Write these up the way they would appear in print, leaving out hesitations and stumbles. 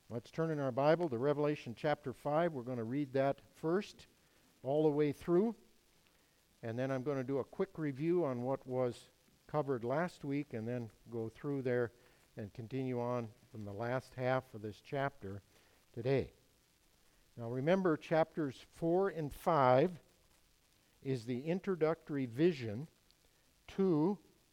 Let's turn in our Bible to Revelation chapter 5. We're going to read that first, all the way through. And then I'm going to do a quick review on what was covered last week and then go through there and continue on from the last half of this chapter today. Now remember, chapters 4 and 5 is the introductory vision to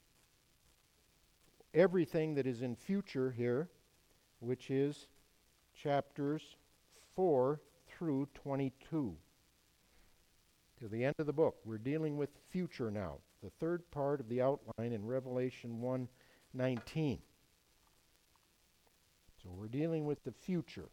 everything that is in future here, which is chapters 4 through 22. To the end of the book. We're dealing with future now, the third part of the outline in Revelation 1:19. So we're dealing with the future.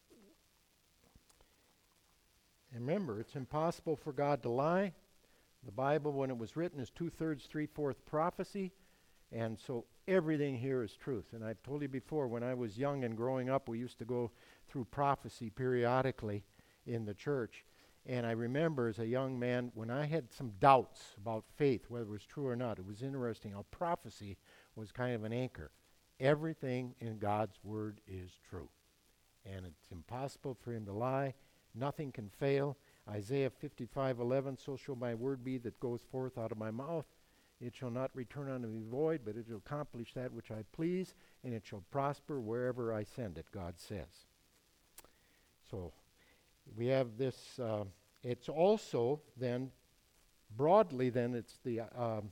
And remember, it's impossible for God to lie. The Bible, when it was written, is 2/3, 3/4 prophecy. And so everything here is truth. And I've told you before, when I was young and growing up, we used to go through prophecy periodically in the church. And I remember as a young man, when I had some doubts about faith, whether it was true or not, it was interesting how prophecy was kind of an anchor. Everything in God's Word is true. And it's impossible for Him to lie. Nothing can fail. Isaiah 55:11, so shall my word be that goes forth out of my mouth. It shall not return unto me void, but it shall accomplish that which I please, and it shall prosper wherever I send it, God says. So we have this, it's also then, broadly then, it's the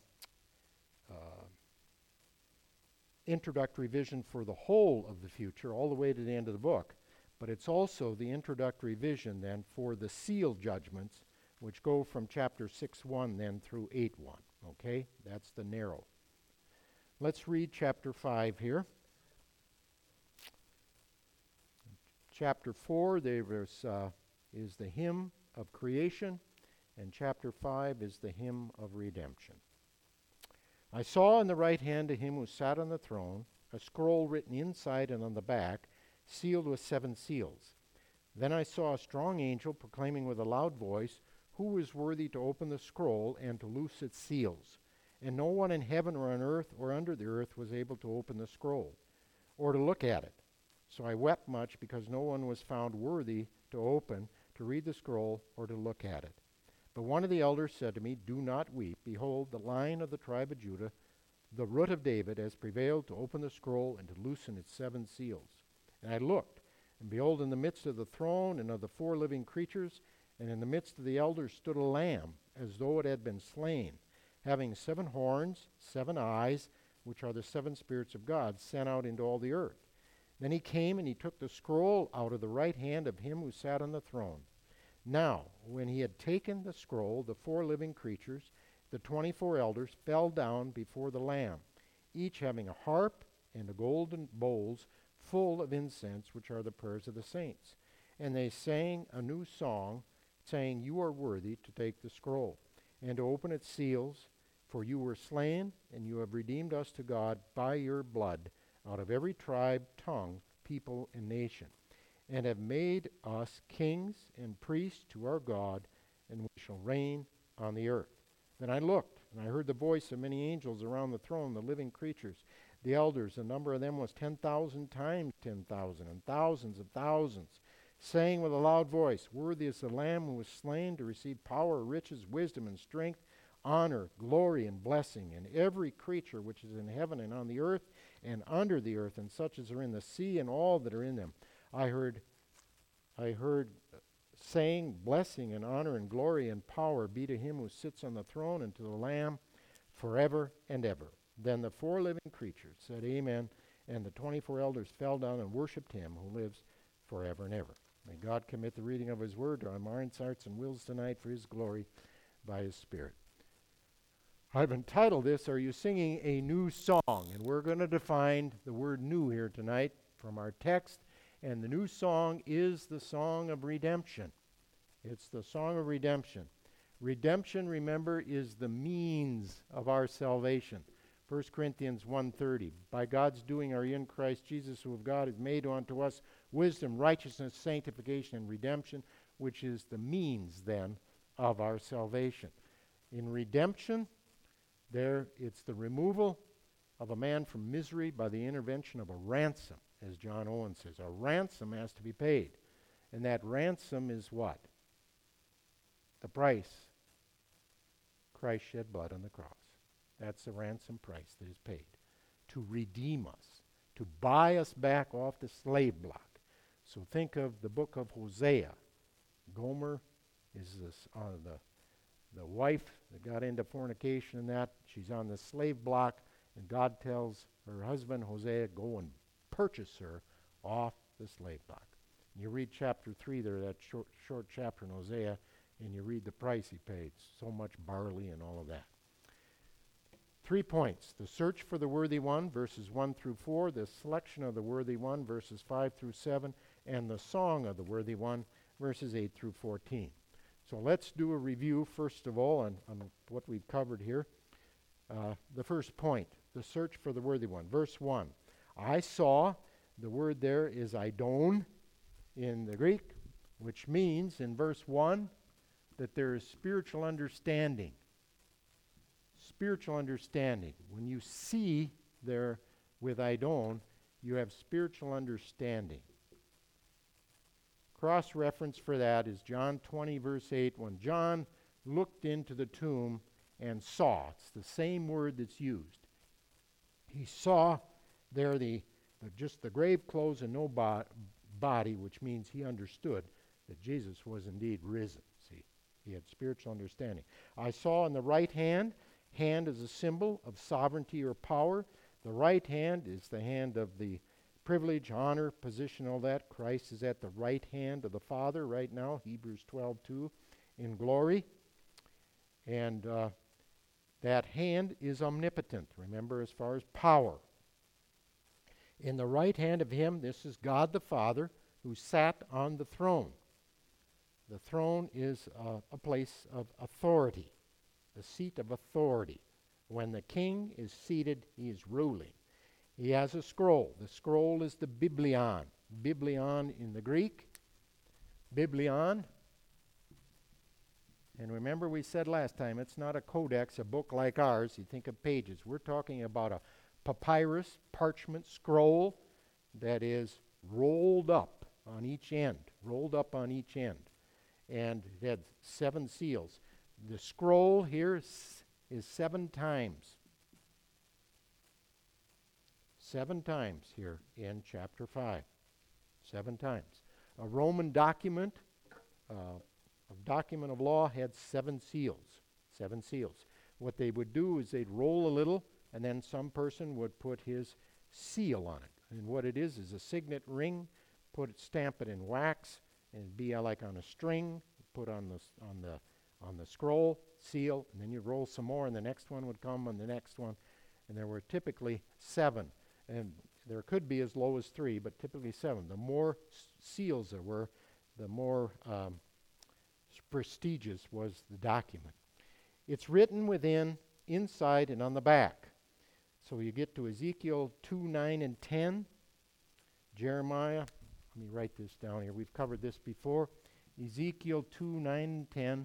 introductory vision for the whole of the future, all the way to the end of the book. But it's also the introductory vision then for the seal judgments, which go from chapter 6:1 then through 8:1. Okay, that's the narrow. Let's read chapter 5 here. Chapter 4 there is the hymn of creation, and chapter 5 is the hymn of redemption. I saw in the right hand of him who sat on the throne a scroll written inside and on the back, sealed with 7 seals. Then I saw a strong angel proclaiming with a loud voice, "Who is worthy to open the scroll and to loose its seals?" And no one in heaven or on earth or under the earth was able to open the scroll or to look at it. So I wept much because no one was found worthy to open, to read the scroll, or to look at it. But one of the elders said to me, "Do not weep. Behold, the Lion of the tribe of Judah, the Root of David, has prevailed to open the scroll and to loosen its 7 seals." And I looked, and behold, in the midst of the throne and of the 4 living creatures, and in the midst of the elders stood a lamb, as though it had been slain, having 7 horns, 7 eyes, which are the 7 spirits of God, sent out into all the earth. Then he came and he took the scroll out of the right hand of him who sat on the throne. Now, when he had taken the scroll, the 4 living creatures, the 24 elders, fell down before the Lamb, each having a harp and a golden bowls full of incense, which are the prayers of the saints. And they sang a new song, saying, "You are worthy to take the scroll and to open its seals, for you were slain, and you have redeemed us to God by your blood out of every tribe, tongue, people, and nation, and have made us kings and priests to our God, and we shall reign on the earth." Then I looked, and I heard the voice of many angels around the throne, the living creatures, the elders. The number of them was 10,000 times 10,000, and thousands of thousands, saying with a loud voice, "Worthy is the Lamb who was slain to receive power, riches, wisdom, and strength, honor, glory, and blessing. And every creature which is in heaven and on the earth and under the earth, and such as are in the sea and all that are in them, I heard saying, blessing and honor and glory and power be to him who sits on the throne and to the Lamb forever and ever." Then the 4 living creatures said, "Amen," and the 24 elders fell down and worshipped him who lives forever and ever. May God commit the reading of his word to our minds, hearts, and wills tonight for his glory by his Spirit. I've entitled this, "Are You Singing a New Song?" And we're going to define the word new here tonight from our text. And the new song is the song of redemption. It's the song of redemption. Redemption, remember, is the means of our salvation. 1 Corinthians 1:30, "By God's doing are ye in Christ Jesus, who of God is made unto us wisdom, righteousness, sanctification, and redemption," which is the means then of our salvation. In redemption, there it's the removal of a man from misery by the intervention of a ransom. as John Owen says. A ransom has to be paid. And that ransom is what? The price. Christ shed blood on the cross. That's the ransom price that is paid. To redeem us. To buy us back off the slave block. So think of the book of Hosea. Gomer is the wife that got into fornication and that. She's on the slave block, and God tells her husband, Hosea, go and purchase her off the slave block. You read chapter 3 there, that short chapter in Hosea, and you read the price he paid. So much barley and all of that. 3 points. The search for the worthy one, verses 1 through 4. The selection of the worthy one, verses 5 through 7. And the song of the worthy one, verses 8 through 14. So let's do a review, first of all, on what we've covered here. The first point, the search for the worthy one. Verse 1. I saw, the word there is idon in the Greek, which means in verse 1 that there is spiritual understanding. Spiritual understanding. When you see there with idon, you have spiritual understanding. Cross-reference for that is John 20, verse 8, when John looked into the tomb and saw. It's the same word that's used. He saw there just the grave clothes and no body, which means he understood that Jesus was indeed risen. See, he had spiritual understanding. I saw in the right hand is a symbol of sovereignty or power. The right hand is the hand of the privilege, honor, position, all that. Christ is at the right hand of the Father right now, Hebrews 12:2, in glory. And that hand is omnipotent, remember, as far as power. In the right hand of him, this is God the Father, who sat on the throne. The throne is a place of authority, the seat of authority. When the king is seated, he is ruling. He has a scroll. The scroll is the biblion. Biblion in the Greek. Biblion. And remember we said last time, it's not a codex, a book like ours. You think of pages. We're talking about a papyrus, parchment scroll that is rolled up on each end. Rolled up on each end. And it had 7 seals. The scroll here is 7 times. 7 times here in chapter 5. 7 times. A Roman document, a document of law had 7 seals. 7 seals. What they would do is they'd roll a little, and then some person would put his seal on it. And what it is a signet ring. Stamp it in wax, and it'd be like on a string. Put on the scroll, seal, and then you'd roll some more, and the next one would come, and the next one, and there were typically 7. And there could be as low as 3, but typically 7. The more seals there were, the more prestigious was the document. It's written within, inside, and on the back. So you get to Ezekiel 2, 9, and 10. Jeremiah, let me write this down here. We've covered this before. Ezekiel 2, 9, and 10.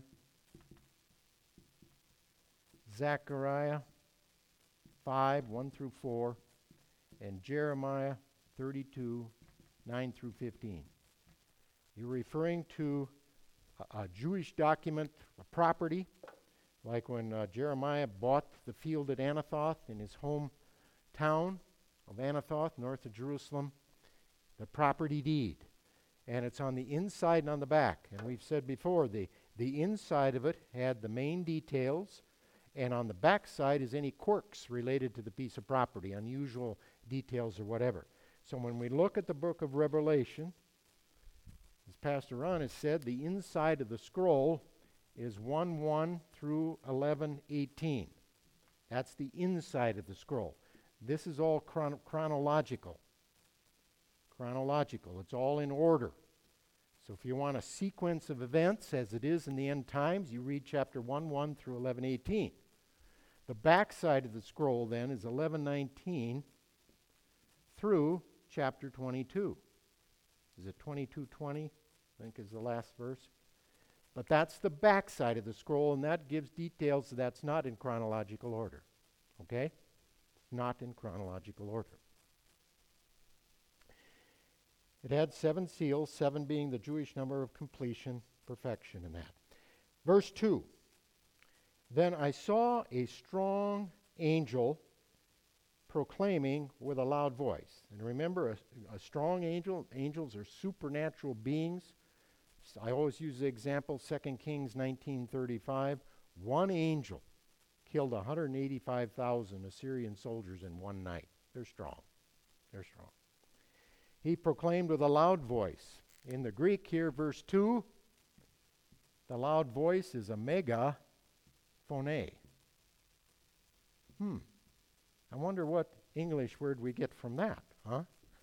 Zechariah 5, 1 through 4. And Jeremiah 32, 9 through 15. You're referring to a Jewish document, a property, like when Jeremiah bought the field at Anathoth in his hometown of Anathoth, north of Jerusalem, the property deed. And it's on the inside and on the back. And we've said before, the inside of it had the main details, and on the back side is any quirks related to the piece of property, unusual details or whatever. So when we look at the book of Revelation, as Pastor Ron has said, the inside of the scroll is 1:1 through 11:18. That's the inside of the scroll. This is all chronological. Chronological. It's all in order. So if you want a sequence of events as it is in the end times, you read chapter 1:1 through 11:18. The back side of the scroll then is 11:19 through chapter 22. Is it 22:20? I think is the last verse. But that's the back side of the scroll, and that gives details that's not in chronological order. Okay? It's not in chronological order. It had 7 seals, 7 being the Jewish number of completion, perfection in that. Verse 2, then I saw a strong angel proclaiming with a loud voice. And remember, a strong angel, angels are supernatural beings. I always use the example, 2 Kings 19:35. One angel killed 185,000 Assyrian soldiers in one night. They're strong. They're strong. He proclaimed with a loud voice. In the Greek here, verse 2, the loud voice is a megaphone. I wonder what English word we get from that, huh?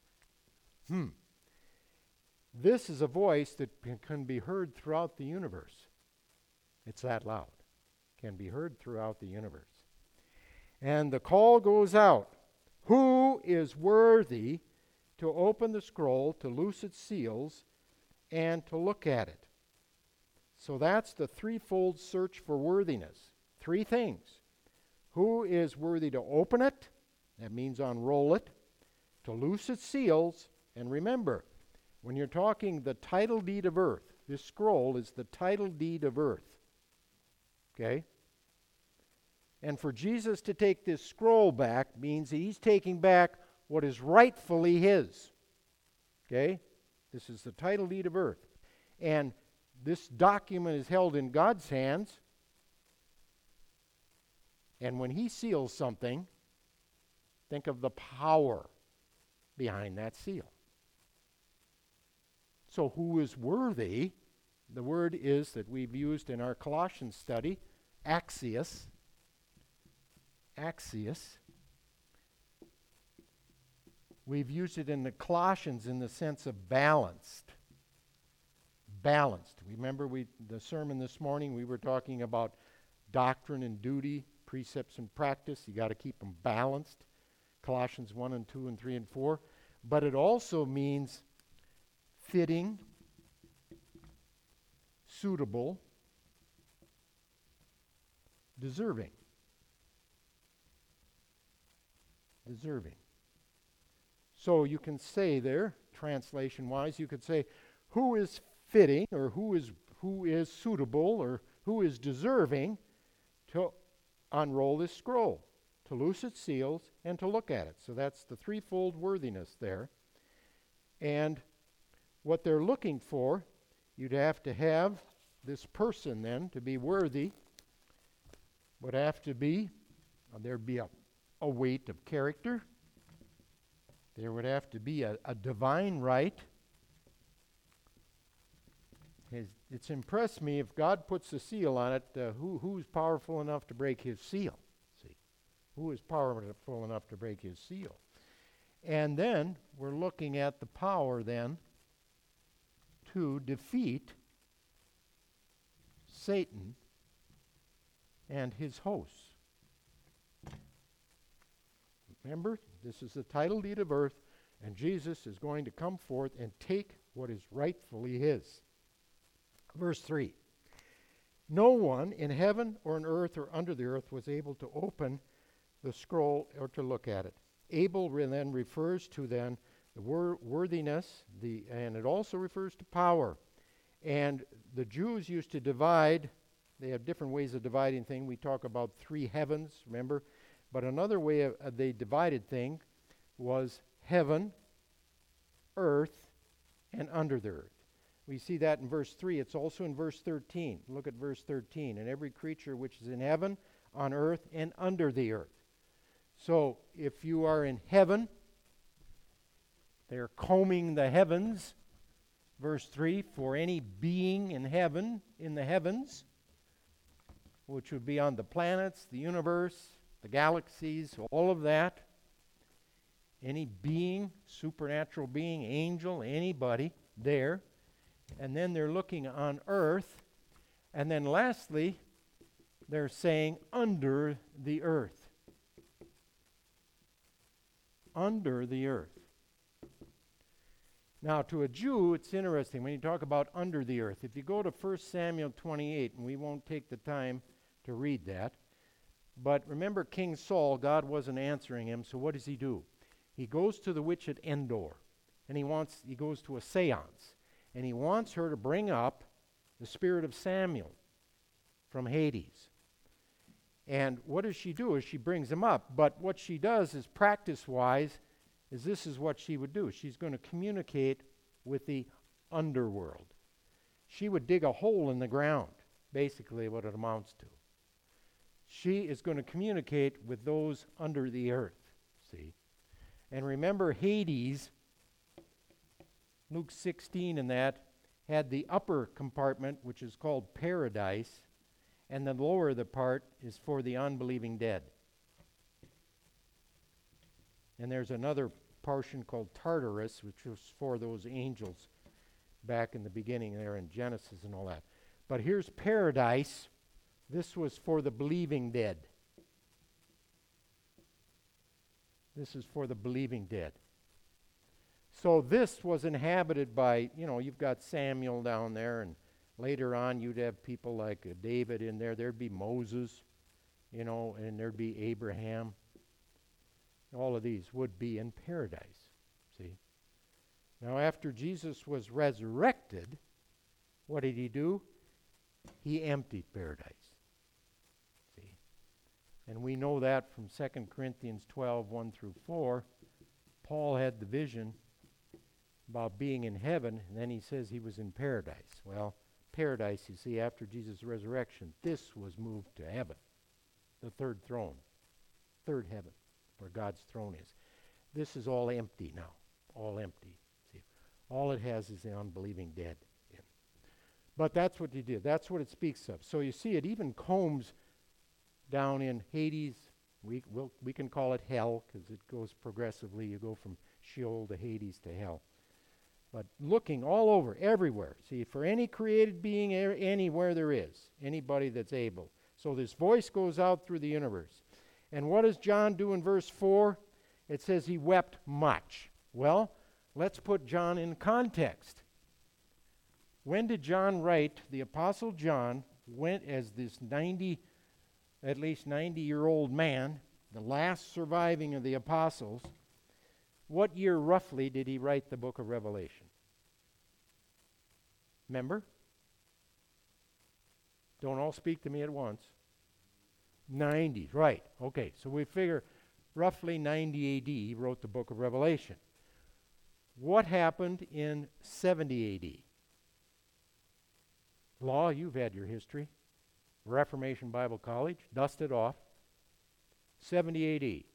This is a voice that can be heard throughout the universe. It's that loud. Can be heard throughout the universe. And the call goes out. Who is worthy to open the scroll, to loose its seals, and to look at it? So that's the threefold search for worthiness. 3 things. Who is worthy to open it? That means unroll it. To loose its seals. And remember, when you're talking the title deed of earth, this scroll is the title deed of earth. Okay? And for Jesus to take this scroll back means he's taking back what is rightfully his. Okay? This is the title deed of earth. And this document is held in God's hands. And when he seals something, think of the power behind that seal. So who is worthy? The word is that we've used in our Colossians study, axios. Axios. We've used it in the Colossians in the sense of balanced. Balanced. Remember the sermon this morning, we were talking about doctrine and duty, precepts and practice. You got to keep them balanced. Colossians 1 and 2 and 3 and 4. But it also means fitting, suitable, deserving. Deserving. So you can say there, translation-wise, you could say, who is fitting, or who is suitable, or who is deserving to unroll this scroll, to loose its seals, and to look at it. So that's the threefold worthiness there. And what they're looking for, you'd have to have this person then to be worthy, would have to be, there'd be a weight of character. There would have to be a divine right. It's impressed me if God puts a seal on it, who's powerful enough to break his seal? See, who is powerful enough to break his seal? And then we're looking at the power then to defeat Satan and his hosts. Remember, this is the title deed of earth, and Jesus is going to come forth and take what is rightfully his. Verse 3. No one in heaven or on earth or under the earth was able to open the scroll or to look at it. Able then refers to then the worthiness, and it also refers to power. And the Jews used to divide, they have different ways of dividing things. We talk about 3 heavens, remember? But another way they divided thing was heaven, earth, and under the earth. We see that in verse 3. It's also in verse 13. Look at verse 13. And every creature which is in heaven, on earth, and under the earth. So if you are in heaven, they're combing the heavens. Verse 3, for any being in heaven, in the heavens, which would be on the planets, the universe, the galaxies, all of that. Any being, supernatural being, angel, anybody there. And then they're looking on earth. And then lastly, they're saying under the earth. Under the earth. Now, to a Jew, it's interesting when you talk about under the earth. If you go to 1 Samuel 28, and we won't take the time to read that, but remember King Saul, God wasn't answering him, so what does he do? He goes to the witch at Endor. and he goes to a seance, and he wants her to bring up the spirit of Samuel from Hades. And what does she do? Is she brings him up, but what she does is practice-wise, is this is what she would do. She's going to communicate with the underworld. She would dig a hole in the ground, basically what it amounts to. She is going to communicate with those under the earth, see? And remember, Hades, Luke 16 and that, had the upper compartment, which is called paradise, and the lower the part is for the unbelieving dead. And there's another portion called Tartarus, which was for those angels back in the beginning there in Genesis and all that. But here's paradise. This was for the believing dead. This is for the believing dead. So this was inhabited by, you've got Samuel down there, and later on you'd have people like David in there. There'd be Moses, and there'd be Abraham. All of these would be in paradise, see? Now after Jesus was resurrected, what did he do? He emptied paradise. See? And we know that from 2 Corinthians 12, 1 through 4. Paul had the vision about being in heaven, and then he says he was in paradise. Well, paradise, you see, after Jesus' resurrection, this was moved to heaven, the third throne, third heaven, where God's throne is. This is all empty now, all empty. See, all it has is the unbelieving dead. But that's what he did. That's what it speaks of. So you see, it even combs down in Hades. We can call it hell because it goes progressively. You go from Sheol to Hades to hell. But looking all over, everywhere. See, for any created being anywhere there is, anybody that's able. So this voice goes out through the universe. And what does John do in verse 4? It says he wept much. Well, let's put John in context. When did John write? The Apostle John went as this at least 90-year-old man, the last surviving of the apostles. What year roughly did he write the book of Revelation? Remember? Don't all speak to me at once. 90s, right. Okay, so we figure roughly 90 AD he wrote the book of Revelation. What happened in 70 AD? Law, you've had your history. Reformation Bible College, dust it off. 70 AD.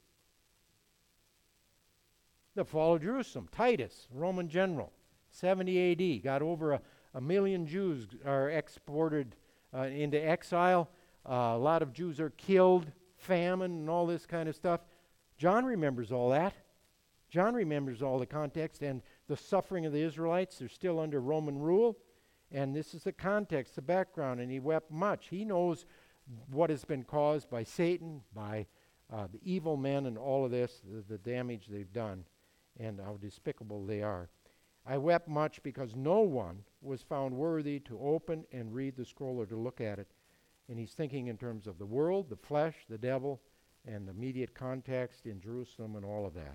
The fall of Jerusalem. Titus, Roman general. 70 AD. Got over a million Jews are exported into exile. A lot of Jews are killed. Famine and all this kind of stuff. John remembers all that. John remembers all the context and the suffering of the Israelites. They're still under Roman rule. And this is the context, the background, and he wept much. He knows what has been caused by Satan, by the evil men and all of this, the damage they've done, and how despicable they are. I wept much because no one was found worthy to open and read the scroll or to look at it. And he's thinking in terms of the world, the flesh, the devil, and the immediate context in Jerusalem and all of that.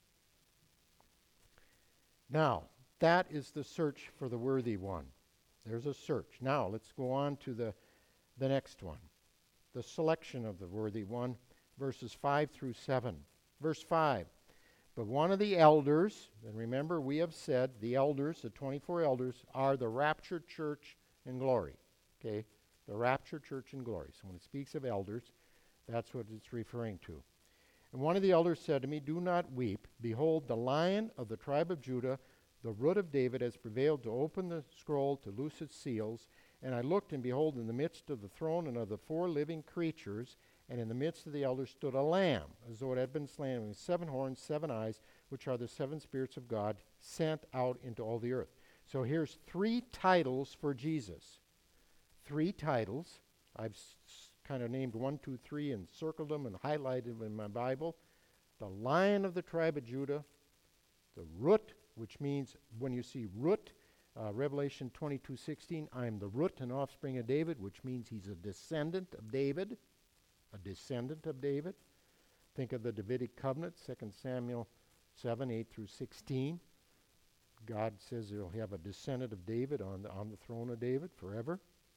Now, that is the search for the worthy one. There's a search. Now, let's go on to the next one. The selection of the worthy one, verses 5 through 7. Verse 5. But one of the elders, and remember we have said the elders, the 24 elders, are the raptured church in glory. Okay? The raptured church in glory. So when it speaks of elders, that's what it's referring to. And one of the elders said to me, "Do not weep. Behold, the Lion of the tribe of Judah, the root of David, has prevailed to open the scroll, to loose its seals. And I looked, and behold, in the midst of the throne and of the 4 living creatures, and in the midst of the elders stood a lamb, as though it had been slain, with 7 horns, 7 eyes, which are the 7 spirits of God, sent out into all the earth." So here's 3 titles for Jesus. 3 titles. I've kind of named 1, 2, 3 and circled them and highlighted them in my Bible. The Lion of the tribe of Judah, the root, which means when you see root, Revelation 22:16, I am the root and offspring of David, which means he's a descendant of David. A descendant of David. Think of the Davidic covenant, 2 Samuel 7, 8 through 16. God says he'll have a descendant of David on the throne of David forever.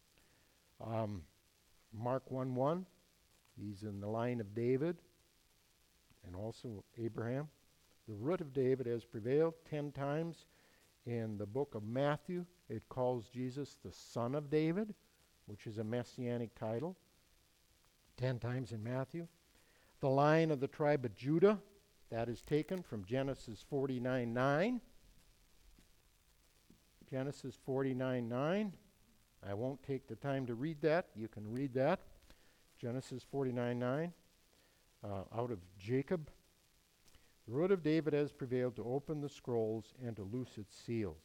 Mark 1:1, he's in the line of David and also Abraham. The root of David has prevailed 10 times. In the book of Matthew, it calls Jesus the Son of David, which is a messianic title, 10 times in Matthew. The line of the tribe of Judah, that is taken from Genesis 49:9. Genesis 49:9. I won't take the time to read that. You can read that. Genesis 49:9. Out of Jacob. The root of David has prevailed to open the scrolls and to loose its seals.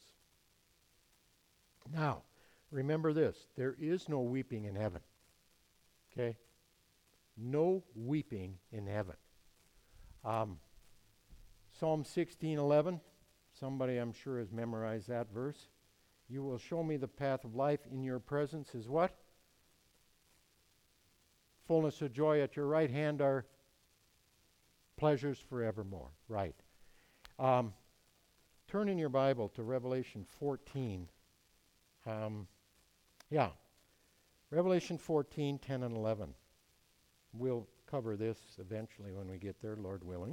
Now, remember this. There is no weeping in heaven. Okay? No weeping in heaven. Psalm 16:11. Somebody I'm sure has memorized that verse. You will show me the path of life. In your presence is what? Fullness of joy. At your right hand are pleasures forevermore. Right. Turn in your Bible to Revelation 14. Revelation 14, 10 and 11. We'll cover this eventually when we get there, Lord willing.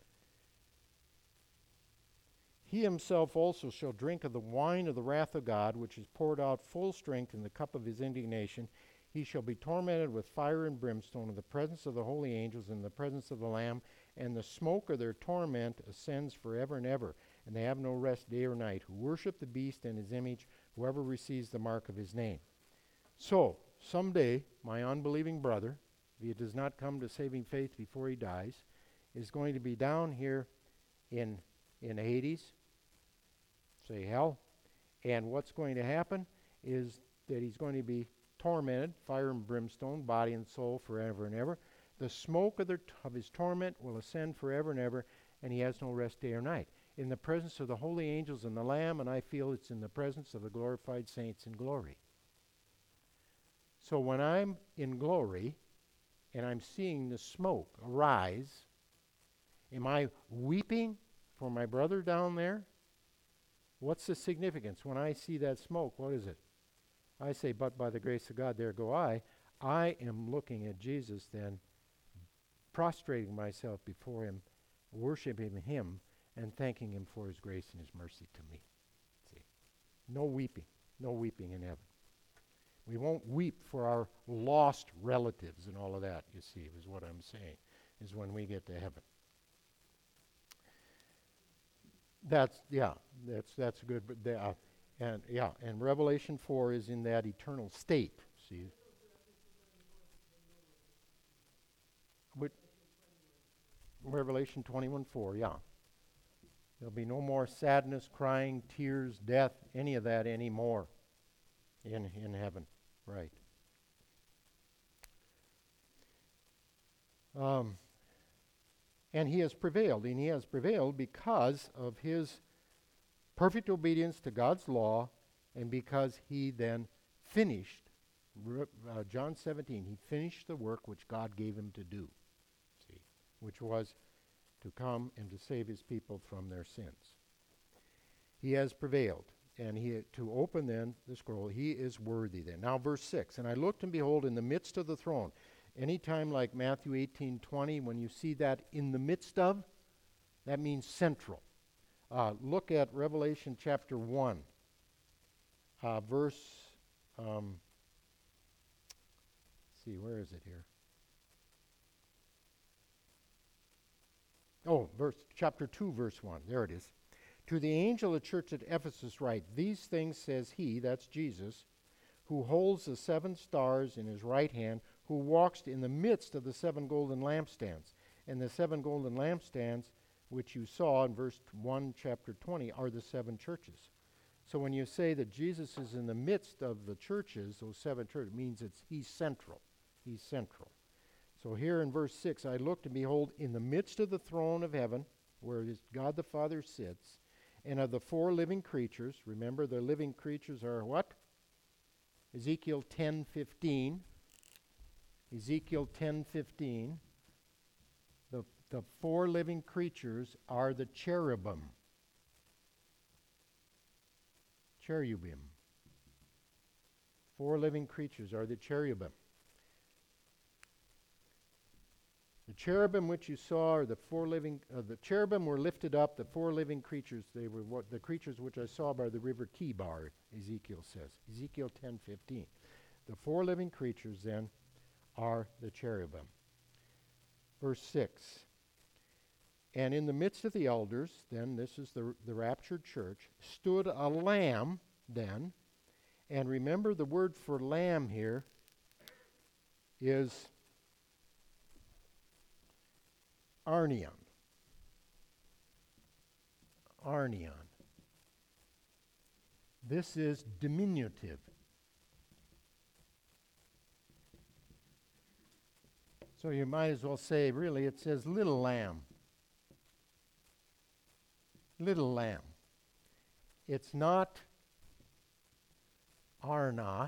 He himself also shall drink of the wine of the wrath of God, which is poured out full strength in the cup of his indignation. He shall be tormented with fire and brimstone in the presence of the holy angels and in the presence of the Lamb, and the smoke of their torment ascends forever and ever, and they have no rest day or night, who worship the beast and his image, whoever receives the mark of his name. So, someday, my unbelieving brother, if he does not come to saving faith before he dies, is going to be down here in Hades, say hell, and what's going to happen is that he's going to be tormented, fire and brimstone, body and soul, forever and ever. The smoke of his torment will ascend forever and ever, and he has no rest day or night. In the presence of the holy angels and the Lamb, and I feel it's in the presence of the glorified saints in glory. So when I'm in glory, and I'm seeing the smoke arise, am I weeping for my brother down there? What's the significance? When I see that smoke, what is it? I say, but by the grace of God, there go I. I am looking at Jesus then, prostrating myself before him, worshiping him, and thanking him for his grace and his mercy to me. See, no weeping in heaven. We won't weep for our lost relatives and all of that, you see, is what I'm saying, is when we get to heaven. That's good, but and Revelation 4 is in that eternal state. See, but Revelation 21:4, yeah. There'll be no more sadness, crying, tears, death, any of that anymore in heaven, right? And he has prevailed because of his perfect obedience to God's law, and because he then finished, John 17, he finished the work which God gave him to do, see, which was to come and to save his people from their sins. He has prevailed, and to open then the scroll, he is worthy then. Now verse 6, and I looked and behold in the midst of the throne. Anytime like Matthew 18:20, when you see that in the midst of, that means central. Look at Revelation chapter 1, verse, where is it here? Chapter 2, verse 1. There it is. To the angel of the church at Ephesus write, these things says he, that's Jesus, who holds the 7 stars in his right hand, who walks in the midst of the 7 golden lampstands. And the 7 golden lampstands, which you saw in verse 1, chapter 20, are the 7 churches. So when you say that Jesus is in the midst of the churches, those 7 churches, it means he's central. He's central. So here in verse 6, I looked and behold, in the midst of the throne of heaven, where God the Father sits, and of the 4 living creatures, remember the living creatures are what? Ezekiel 10:15. Ezekiel 10:15. The 4 living creatures are the cherubim. Cherubim. 4 living creatures are the cherubim. The cherubim which you saw are the 4 living, the cherubim were lifted up, the 4 living creatures, they were the creatures which I saw by the river Kibar, Ezekiel says. Ezekiel 10:15. The 4 living creatures then are the cherubim. Verse 6. And in the midst of the elders, then this is the raptured church, stood a lamb then. And remember the word for lamb here is Arnion. Arnion. This is diminutive. So you might as well say, really, it says little lamb. Little lamb. It's not Arnos,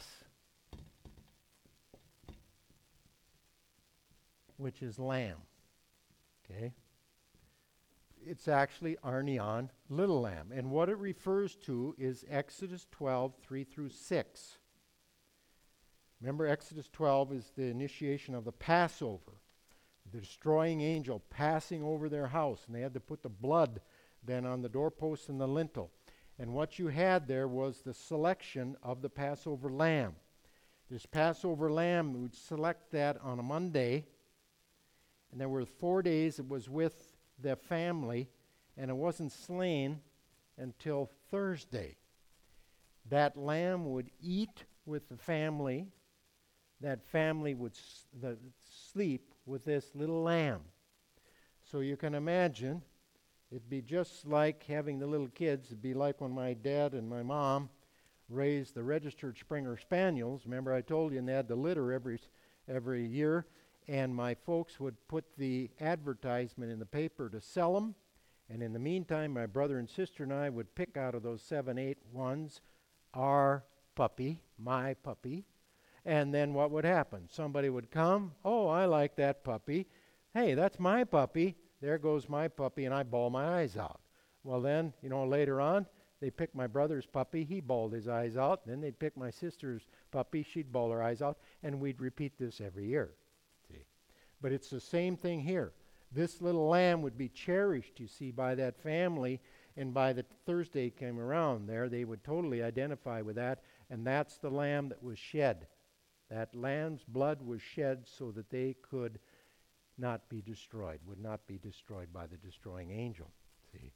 which is lamb. Okay? It's actually Arnion, little lamb. And what it refers to is Exodus 12, 3 through 6. Remember, Exodus 12 is the initiation of the Passover. The destroying angel passing over their house, and they had to put the blood then on the doorpost and the lintel. And what you had there was the selection of the Passover lamb. This Passover lamb, would select that on a Monday, and there were 4 days it was with the family, and it wasn't slain until Thursday. That lamb would eat with the family. That family would sleep with this little lamb. So you can imagine, it'd be just like having the little kids. It'd be like when my dad and my mom raised the registered Springer Spaniels. Remember I told you, and they had the litter every year. And my folks would put the advertisement in the paper to sell them. And in the meantime, my brother and sister and I would pick out of those 7, 8 ones our puppy, my puppy. And then what would happen? Somebody would come, oh, I like that puppy. Hey, that's my puppy. There goes my puppy, and I bawl my eyes out. Well then, later on, they picked my brother's puppy. He bawled his eyes out. Then they'd pick my sister's puppy. She'd bawl her eyes out. And we'd repeat this every year. See? But it's the same thing here. This little lamb would be cherished, you see, by that family. And by the Thursday came around there, they would totally identify with that. And that's the lamb that was shed. That lamb's blood was shed so that they could not be destroyed, would not be destroyed by the destroying angel. See?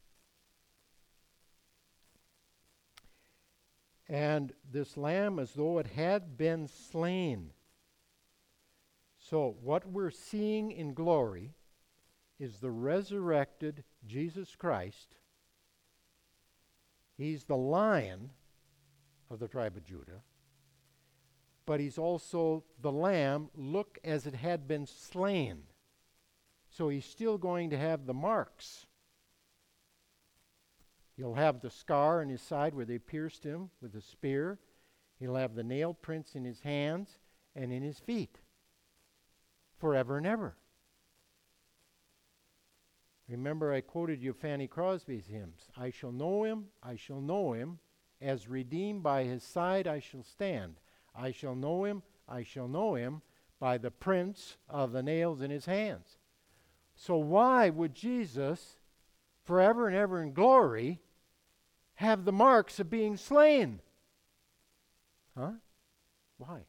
And this lamb, as though it had been slain. So what we're seeing in glory is the resurrected Jesus Christ. He's the Lion of the tribe of Judah. But he's also the lamb, look as it had been slain. So he's still going to have the marks. He'll have the scar in his side where they pierced him with a spear. He'll have the nail prints in his hands and in his feet. Forever and ever. Remember I quoted you Fanny Crosby's hymns. I shall know him, as redeemed by his side I shall stand. I shall know him, by the prints of the nails in his hands. So why would Jesus, forever and ever in glory, have the marks of being slain? Huh? Why?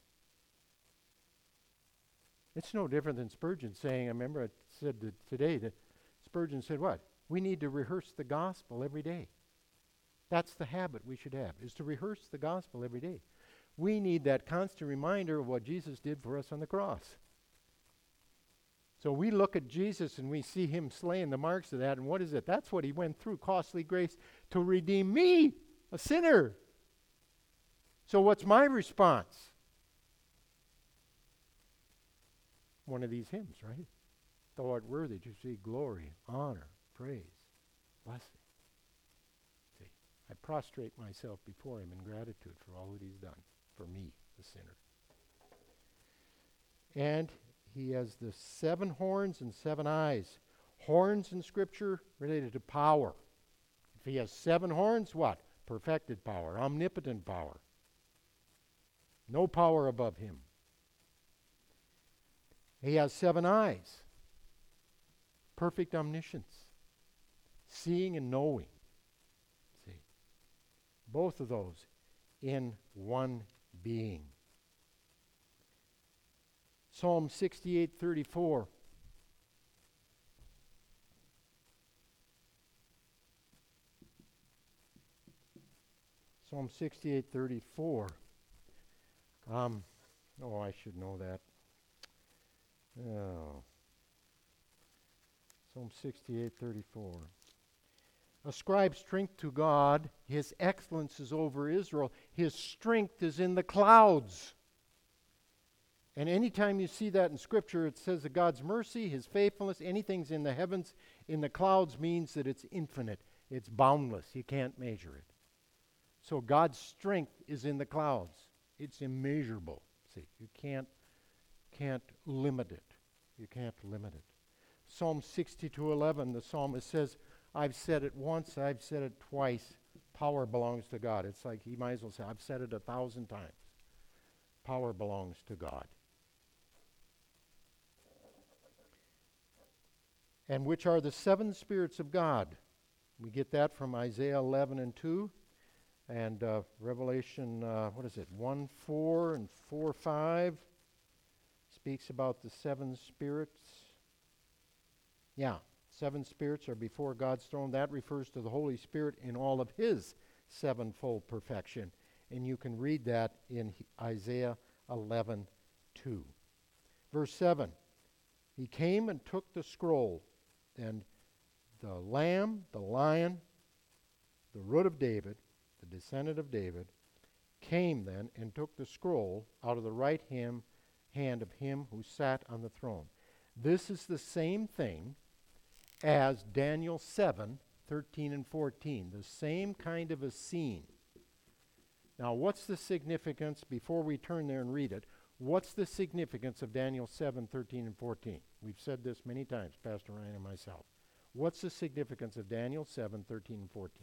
It's no different than Spurgeon saying, I remember I said today that Spurgeon said what? We need to rehearse the gospel every day. That's the habit we should have, is to rehearse the gospel every day. We need that constant reminder of what Jesus did for us on the cross. So we look at Jesus and we see him slaying the marks of that, and what is it? That's what he went through, costly grace, to redeem me, a sinner. So what's my response? One of these hymns, right? Thou art worthy to receive glory, honor, praise, blessing. See, I prostrate myself before him in gratitude for all that he's done for me, the sinner. And he has the 7 horns and 7 eyes. Horns in Scripture related to power. If he has 7 horns, what? perfected power, omnipotent power. No power above him. He has 7 eyes. Perfect omniscience. Seeing and knowing. See? Both of those in one being. Psalm 68:34. Psalm 68:34. I should know that. Oh. Psalm 68:34. Ascribe strength to God. His excellence is over Israel. His strength is in the clouds. And anytime you see that in Scripture, it says that God's mercy, His faithfulness, anything's in the heavens, in the clouds means that it's infinite. It's boundless. You can't measure it. So God's strength is in the clouds. It's immeasurable. See, you can't limit it. You can't limit it. Psalm 62:11, the psalmist says, I've said it once, I've said it twice. Power belongs to God. It's like he might as well say, I've said it 1,000 times. Power belongs to God. And which are the 7 spirits of God? We get that from Isaiah 11:2. And Revelation, 1:4 and 4:5 speaks about the 7 spirits. Yeah, 7 spirits are before God's throne. That refers to the Holy Spirit in all of His 7-fold perfection. And you can read that in Isaiah 11:2. Verse 7, He came and took the scroll, and the Lamb, the Lion, the root of David, the descendant of David, came then and took the scroll out of the right hand of him who sat on the throne. This is the same thing as Daniel 7:13 and 14, the same kind of a scene. Now, what's the significance, before we turn there and read it, what's the significance of Daniel 7:13 and 14? We've said this many times, Pastor Ryan and myself. What's the significance of Daniel 7:13 and 14?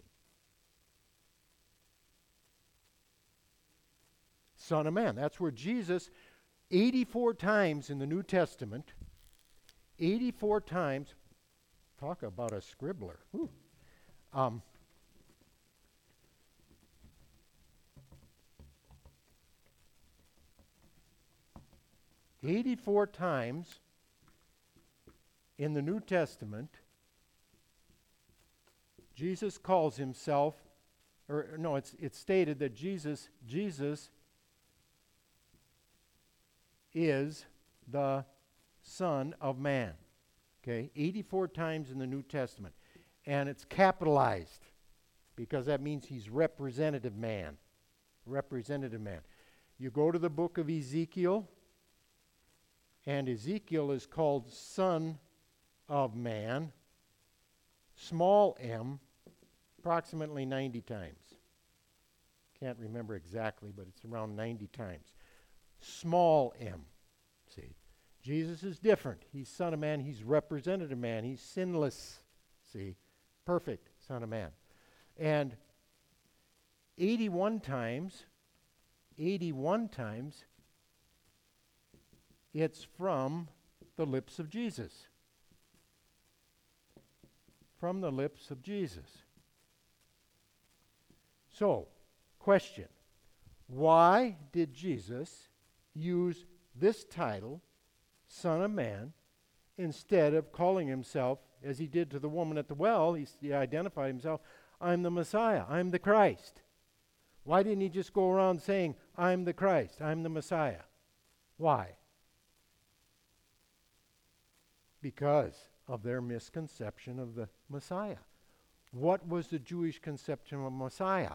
Son of Man. That's where Jesus, 84 times in the New Testament, 84 times, talk about a scribbler. 84 times in the New Testament, Jesus calls himself, it's stated that Jesus is the Son of Man. Okay, 84 times in the New Testament. And it's capitalized because that means he's representative man. Representative man. You go to the book of Ezekiel, and Ezekiel is called Son of Man, small m, approximately 90 times. Can't remember exactly, but it's around 90 times. Small m. See, Jesus is different. He's Son of Man. He's representative man. He's sinless. See, perfect Son of Man. And 81 times, it's from the lips of Jesus. From the lips of Jesus. So, question. Why did Jesus use this title, Son of Man, instead of calling himself, as he did to the woman at the well, he identified himself, I'm the Messiah, I'm the Christ. Why didn't he just go around saying, I'm the Christ, I'm the Messiah? Why? Because of their misconception of the Messiah. What was the Jewish conception of Messiah?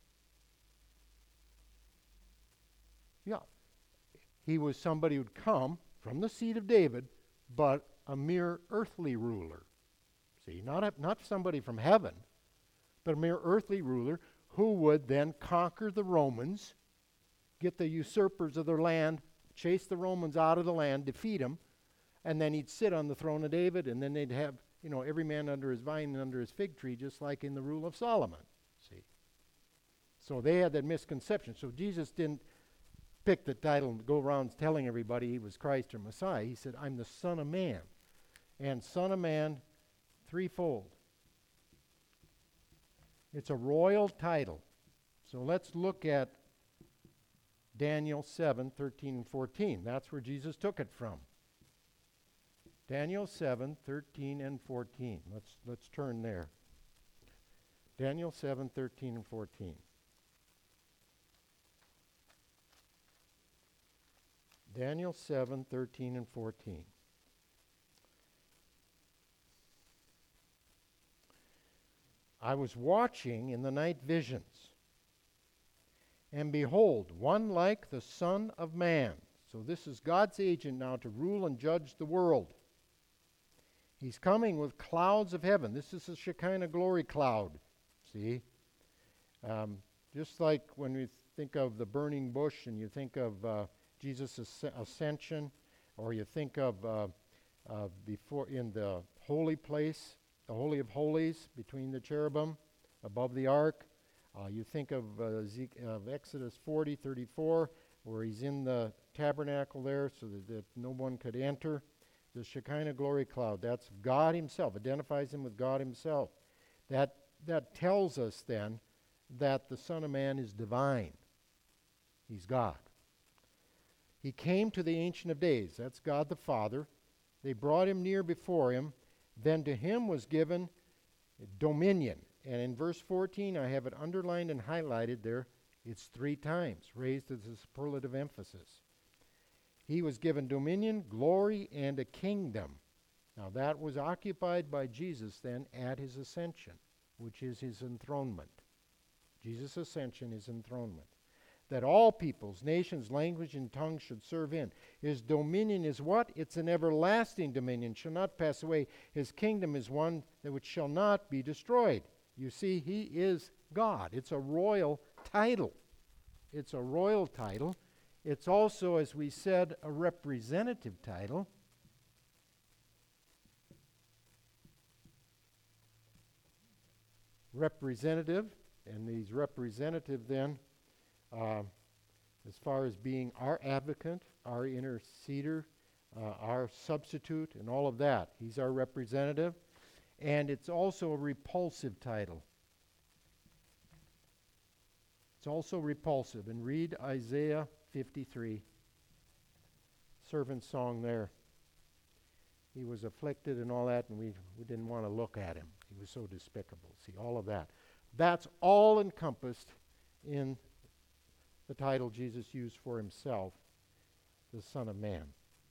Yeah. He was somebody who'd come from the seed of David, but a mere earthly ruler. See, not somebody from heaven, but a mere earthly ruler who would then conquer the Romans, get the usurpers of their land, chase the Romans out of the land, defeat them, and then he'd sit on the throne of David, and then they'd have, every man under his vine and under his fig tree, just like in the rule of Solomon. See? So they had that misconception. So Jesus didn't pick the title and go around telling everybody he was Christ or Messiah. He said, I'm the Son of Man. And Son of Man, threefold. It's a royal title. So let's look at Daniel 7, 13 and 14. That's where Jesus took it from. Daniel 7, 13 and 14. Let's turn there. Daniel 7, 13 and 14. Daniel 7, 13 and 14. I was watching in the night visions, and behold, one like the Son of Man. So this is God's agent now to rule and judge the world. He's coming with clouds of heaven. This is a Shekinah glory cloud. See? Just like when we think of the burning bush and you think of Jesus' ascension, or you think of before in the holy place, the Holy of Holies between the cherubim above the ark. You think of Exodus 40, 34, where he's in the tabernacle there so that no one could enter. The Shekinah glory cloud, that's God himself, identifies him with God himself. That tells us then that the Son of Man is divine. He's God. He came to the Ancient of Days. That's God the Father. They brought him near before him. Then to him was given dominion. And in verse 14, I have it underlined and highlighted there. It's 3 times, raised as a superlative emphasis. He was given dominion, glory, and a kingdom. Now that was occupied by Jesus then at his ascension, which is his enthronement. Jesus' ascension is enthronement. That all peoples, nations, language, and tongues should serve in. His dominion is what? It's an everlasting dominion, shall not pass away. His kingdom is one that which shall not be destroyed. You see, he is God. It's a royal title. It's a royal title. It's also, as we said, a representative title. Representative, and these representative then, as far as being our advocate, our interceder, our substitute, and all of that. He's our representative. And it's also a repulsive title. It's also repulsive. And read Isaiah 53. Servant song there. He was afflicted and all that, and we didn't want to look at him. He was so despicable. See, all of that. That's all encompassed in the title Jesus used for himself, the Son of Man.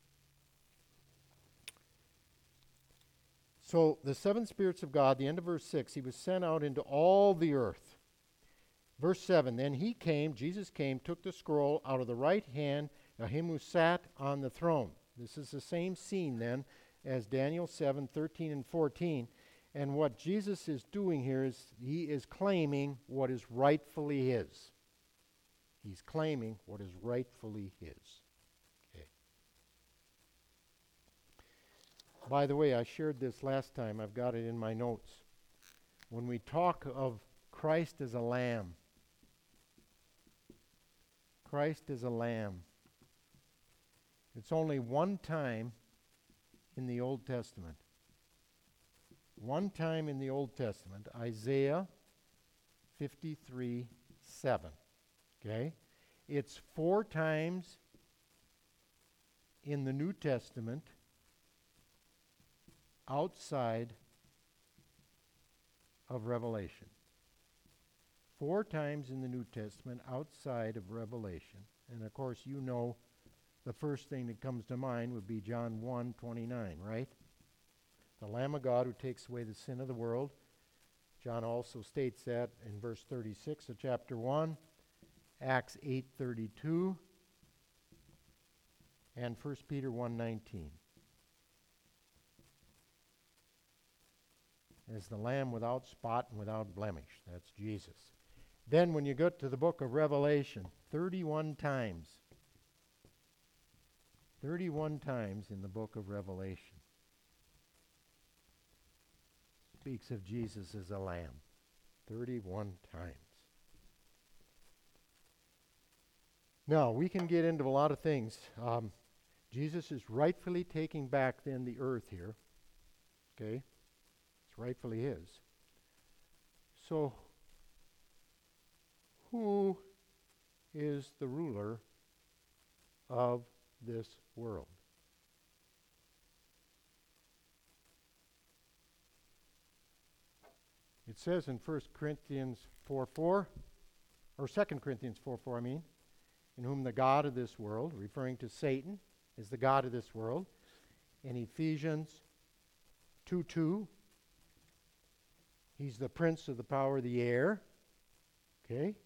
So the 7 spirits of God, the end of verse 6, he was sent out into all the earth. Verse 7, then he came, Jesus came, took the scroll out of the right hand of him who sat on the throne. This is the same scene then as Daniel 7, 13 and 14. And what Jesus is doing here is he is claiming what is rightfully his. He's claiming what is rightfully his. Okay. By the way, I shared this last time. I've got it in my notes. When we talk of Christ as a lamb, Christ is a lamb. It's only one time in the Old Testament. One time in the Old Testament, Isaiah 53, 7. Okay? It's 4 times in the New Testament outside of Revelation. 4 times in the New Testament outside of Revelation. And of course, you know the first thing that comes to mind would be John 1:29, right? The Lamb of God who takes away the sin of the world. John also states that in verse 36 of chapter 1, Acts 8:32, and 1 Peter 1:19. As the Lamb without spot and without blemish. That's Jesus. Then when you get to the book of Revelation, 31 times. 31 times in the book of Revelation speaks of Jesus as a lamb. 31 times. Now, we can get into a lot of things. Jesus is rightfully taking back then the earth here. Okay? It's rightfully his. So, who is the ruler of this world? It says in 1 Corinthians 4:4, or 2 Corinthians 4:4, I mean, in whom the God of this world, referring to Satan, is the God of this world. In Ephesians 2:2, he's the prince of the power of the air. Okay?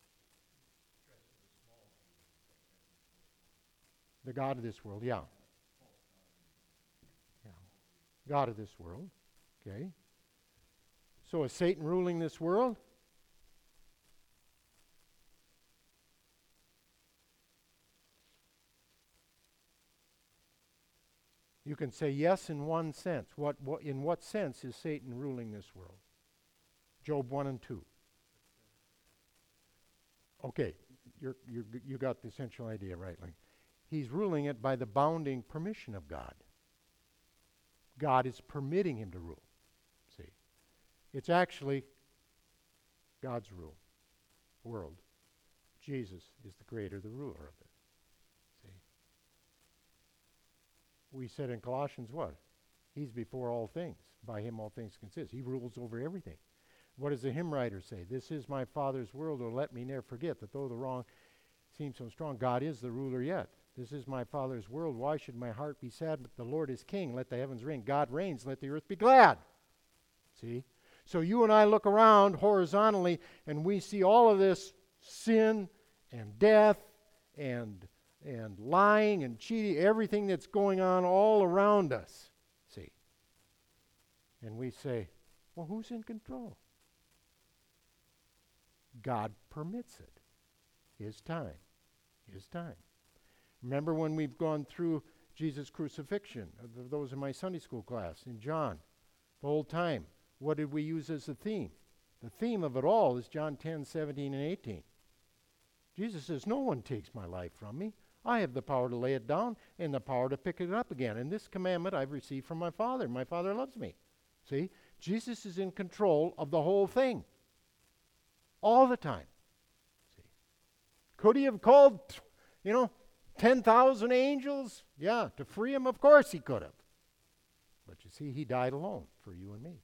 The God of this world, yeah. God of this world. Okay? So is Satan ruling this world? You can say yes in one sense. In what sense is Satan ruling this world? Job 1 and 2. Okay, you got the essential idea rightly. He's ruling it by the bounding permission of God. God is permitting him to rule. See, it's actually God's world. Jesus is the creator, the ruler of it. See, we said in Colossians what? He's before all things. By him all things consist. He rules over everything. What does the hymn writer say? This is my Father's world, oh let me ne'er forget that though the wrong seems so strong, God is the ruler yet. This is my Father's world, why should my heart be sad? But the Lord is king, let the heavens ring. God reigns, let the earth be glad. See? So you and I look around horizontally and we see all of this sin and death and lying and cheating, everything that's going on all around us. See? And we say, well, who's in control? God permits it. His time. His time. Remember when we've gone through Jesus' crucifixion, those in my Sunday school class, in John, the whole time, what did we use as the theme? The theme of it all is John 10, 17, and 18. Jesus says, no one takes my life from me. I have the power to lay it down and the power to pick it up again. And this commandment I've received from my Father. My Father loves me. See? Jesus is in control of the whole thing. All the time. See? Could he have called, 10,000 angels? Yeah, to free him? Of course he could have. But you see, he died alone for you and me.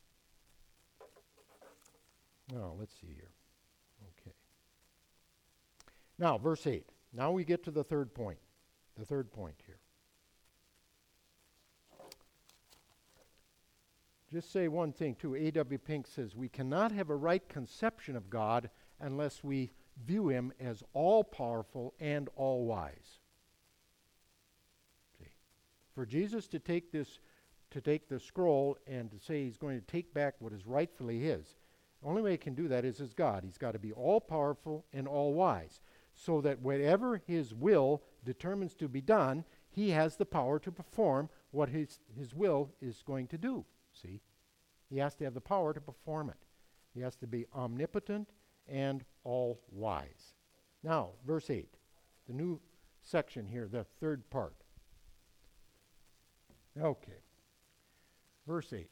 Now, let's see here. Okay. Now, verse 8. Now we get to the third point. The third point here. Just say one thing, too. A.W. Pink says, we cannot have a right conception of God unless we view him as all-powerful and all-wise. See? For Jesus to take the scroll and to say he's going to take back what is rightfully his, the only way he can do that is as God. He's got to be all-powerful and all-wise, so that whatever his will determines to be done, he has the power to perform what his will is going to do. See? He has to have the power to perform it. He has to be omnipotent and all-wise. Now, verse 8, the new section here, the third part. Okay. Verse 8.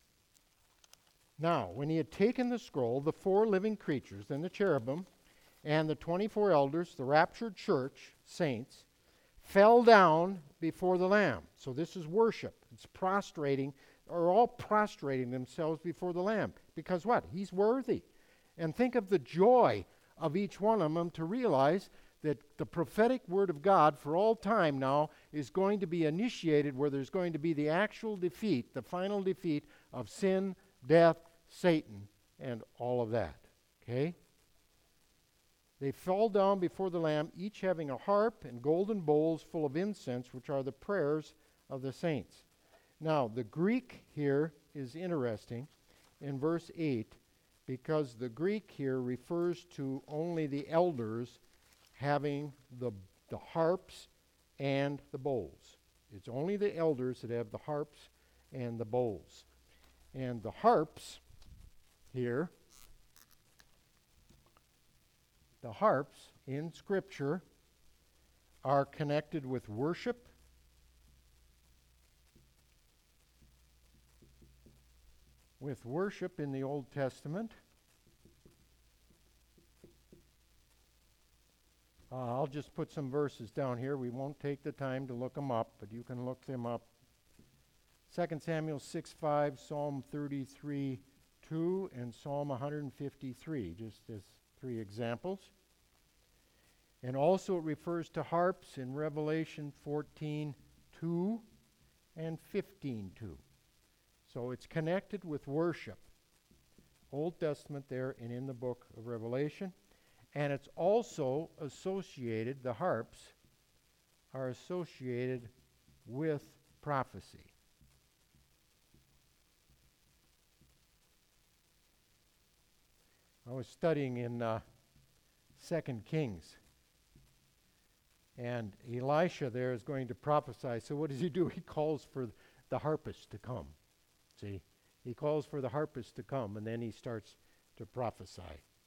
Now, when he had taken the scroll, the 4 living creatures, and the cherubim, and the 24 elders, the raptured church, saints, fell down before the Lamb. So this is worship. It's prostrating, are all prostrating themselves before the Lamb. Because what? He's worthy. And think of the joy of each one of them to realize that the prophetic word of God for all time now is going to be initiated, where there's going to be the actual defeat, the final defeat of sin, death, Satan, and all of that. Okay? They fall down before the Lamb, each having a harp and golden bowls full of incense, which are the prayers of the saints. Now, the Greek here is interesting in verse 8, because the Greek here refers to only the elders having the harps and the bowls. It's only the elders that have the harps and the bowls. And the harps here, the harps in Scripture are connected with worship. With worship in the Old Testament. I'll just put some verses down here. We won't take the time to look them up, but you can look them up. 2 Samuel 6:5, Psalm 33:2, and Psalm 153, just as three examples. And also it refers to harps in Revelation 14:2 and 15:2. So it's connected with worship. Old Testament there and in the book of Revelation. And it's also associated, the harps are associated with prophecy. I was studying in 2 Kings. And Elisha there is going to prophesy. So what does he do? He calls for the harpist to come. See? He calls for the harpist to come, and then he starts to prophesy.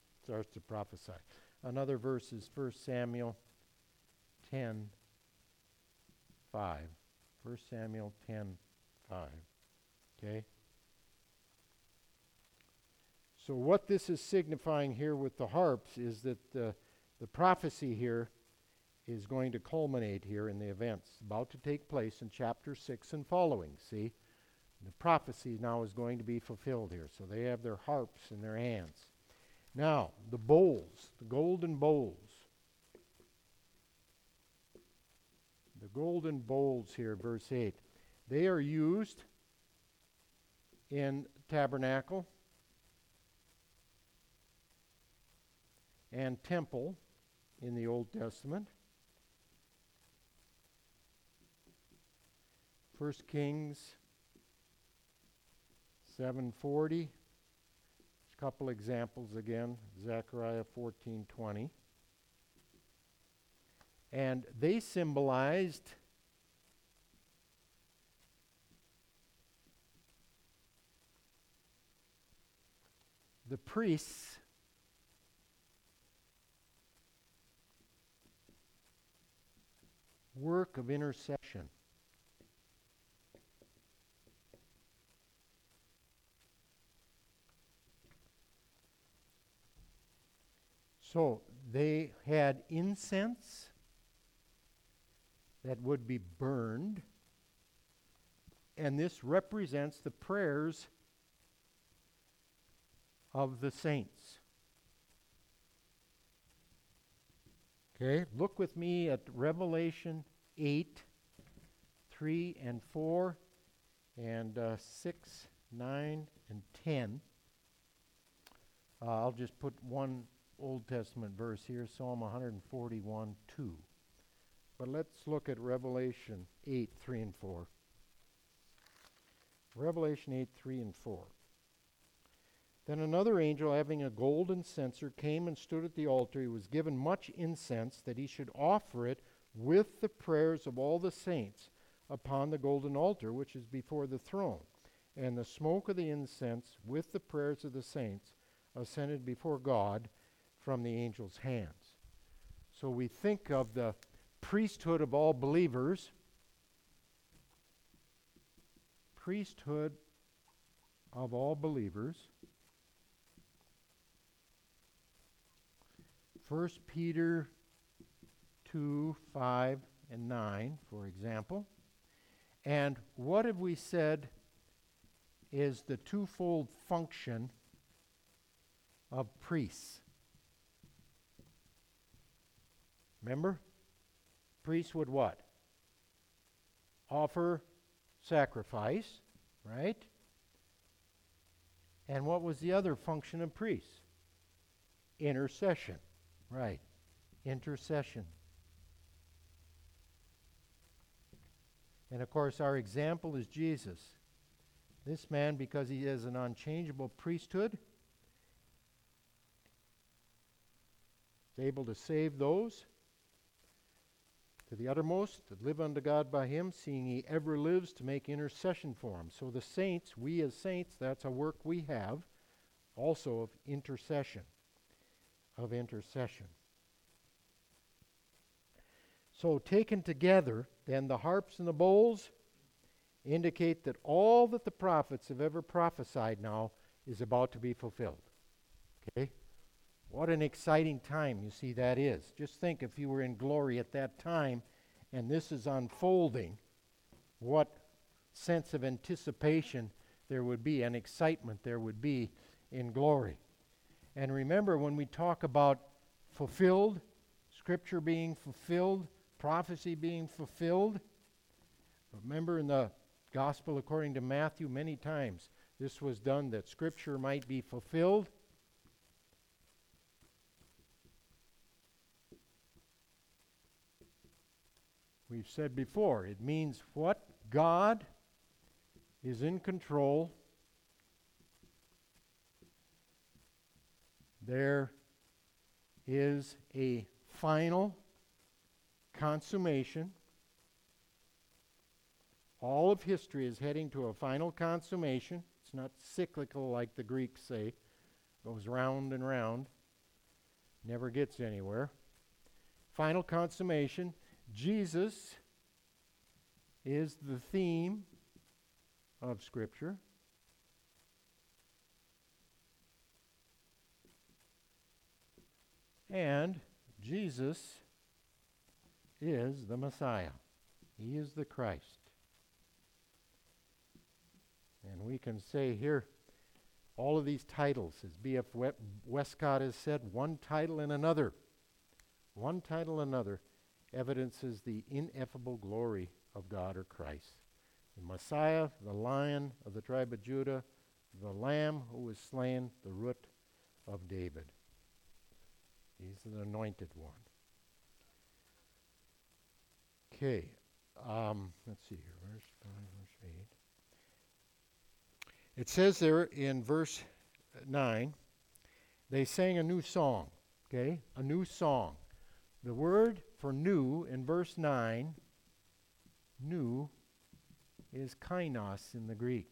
Another verse is 1 Samuel 10:5. 1 Samuel 10:5. Okay? So what this is signifying here with the harps is that the prophecy here is going to culminate here in the events about to take place in chapter 6 and following. See? The prophecy now is going to be fulfilled here. So they have their harps in their hands. Now, the bowls, the golden bowls. The golden bowls here, verse 8. They are used in tabernacle and temple in the Old Testament. 1 Kings 7:40. A couple examples again. Zechariah 14:20. And they symbolized the priests work of intercession. So they had incense that would be burned, and this represents the prayers of the saints. Okay, look with me at Revelation 8:3 and 4, and 6, 9, and 10. I'll just put one Old Testament verse here, Psalm 141:2. But let's look at Revelation 8:3 and 4. Revelation 8:3 and 4. Then another angel, having a golden censer, came and stood at the altar. He was given much incense, that he should offer it with the prayers of all the saints upon the golden altar, which is before the throne. And the smoke of the incense with the prayers of the saints ascended before God from the angel's hands. So we think of the priesthood of all believers. Priesthood of all believers. 1 Peter 2:5 and 9, for example. And what have we said is the twofold function of priests? Remember? Priests would what? Offer sacrifice, right? And what was the other function of priests? Intercession, right? Intercession. And of course, our example is Jesus. This man, because he has an unchangeable priesthood, is able to save those to the uttermost that live unto God by him, seeing he ever lives to make intercession for them. So the saints, we as saints, that's a work we have also of intercession. So taken together, then the harps and the bowls indicate that all that the prophets have ever prophesied now is about to be fulfilled. Okay? What an exciting time you see that is. Just think if you were in glory at that time and this is unfolding, what sense of anticipation there would be and excitement there would be in glory. And remember, when we talk about fulfilled, Scripture being fulfilled, prophecy being fulfilled, remember in the Gospel according to Matthew, many times this was done that Scripture might be fulfilled. We've said before, it means what? God is in control. There is a final consummation. All of history is heading to a final consummation. It's not cyclical like the Greeks say. Goes round and round. Never gets anywhere. Final consummation. Jesus is the theme of Scripture. And Jesus is the Messiah. He is the Christ. And we can say here, all of these titles, as B.F. Westcott has said, one title and another. One title and another evidences the ineffable glory of God or Christ. The Messiah, the Lion of the tribe of Judah, the Lamb who was slain, the root of David. He's the anointed one. Okay, let's see here, verse 5, verse 8. It says there in verse 9, they sang a new song, okay, a new song. The word for new in verse 9, new, is kainos in the Greek.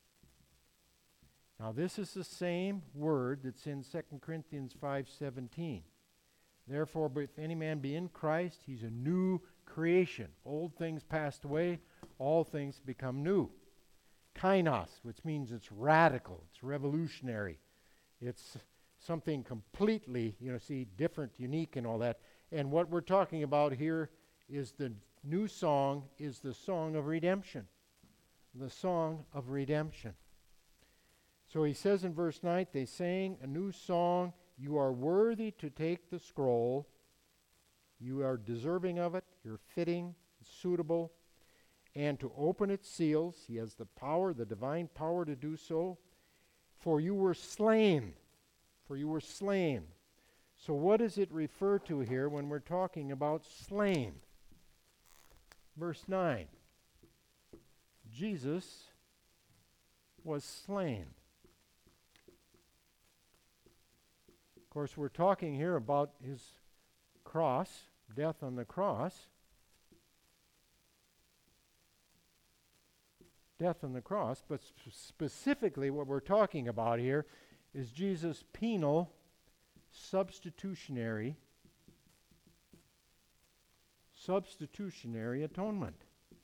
Now this is the same word that's in 2 Corinthians 5:17. Therefore, if any man be in Christ, he's a new creation. Old things passed away, all things become new. Kainos, which means it's radical, it's revolutionary. It's something completely, different, unique and all that. And what we're talking about here is the new song, is the song of redemption. The song of redemption. So he says in verse 9, they sang a new song, you are worthy to take the scroll, you are deserving of it, you're fitting, suitable, and to open its seals. He has the power, the divine power to do so. For you were slain. For you were slain. So what does it refer to here when we're talking about slain? Verse 9. Jesus was slain. Of course, we're talking here about his cross, death on the cross. Death on the cross, but specifically what we're talking about here is Jesus' penal substitutionary atonement.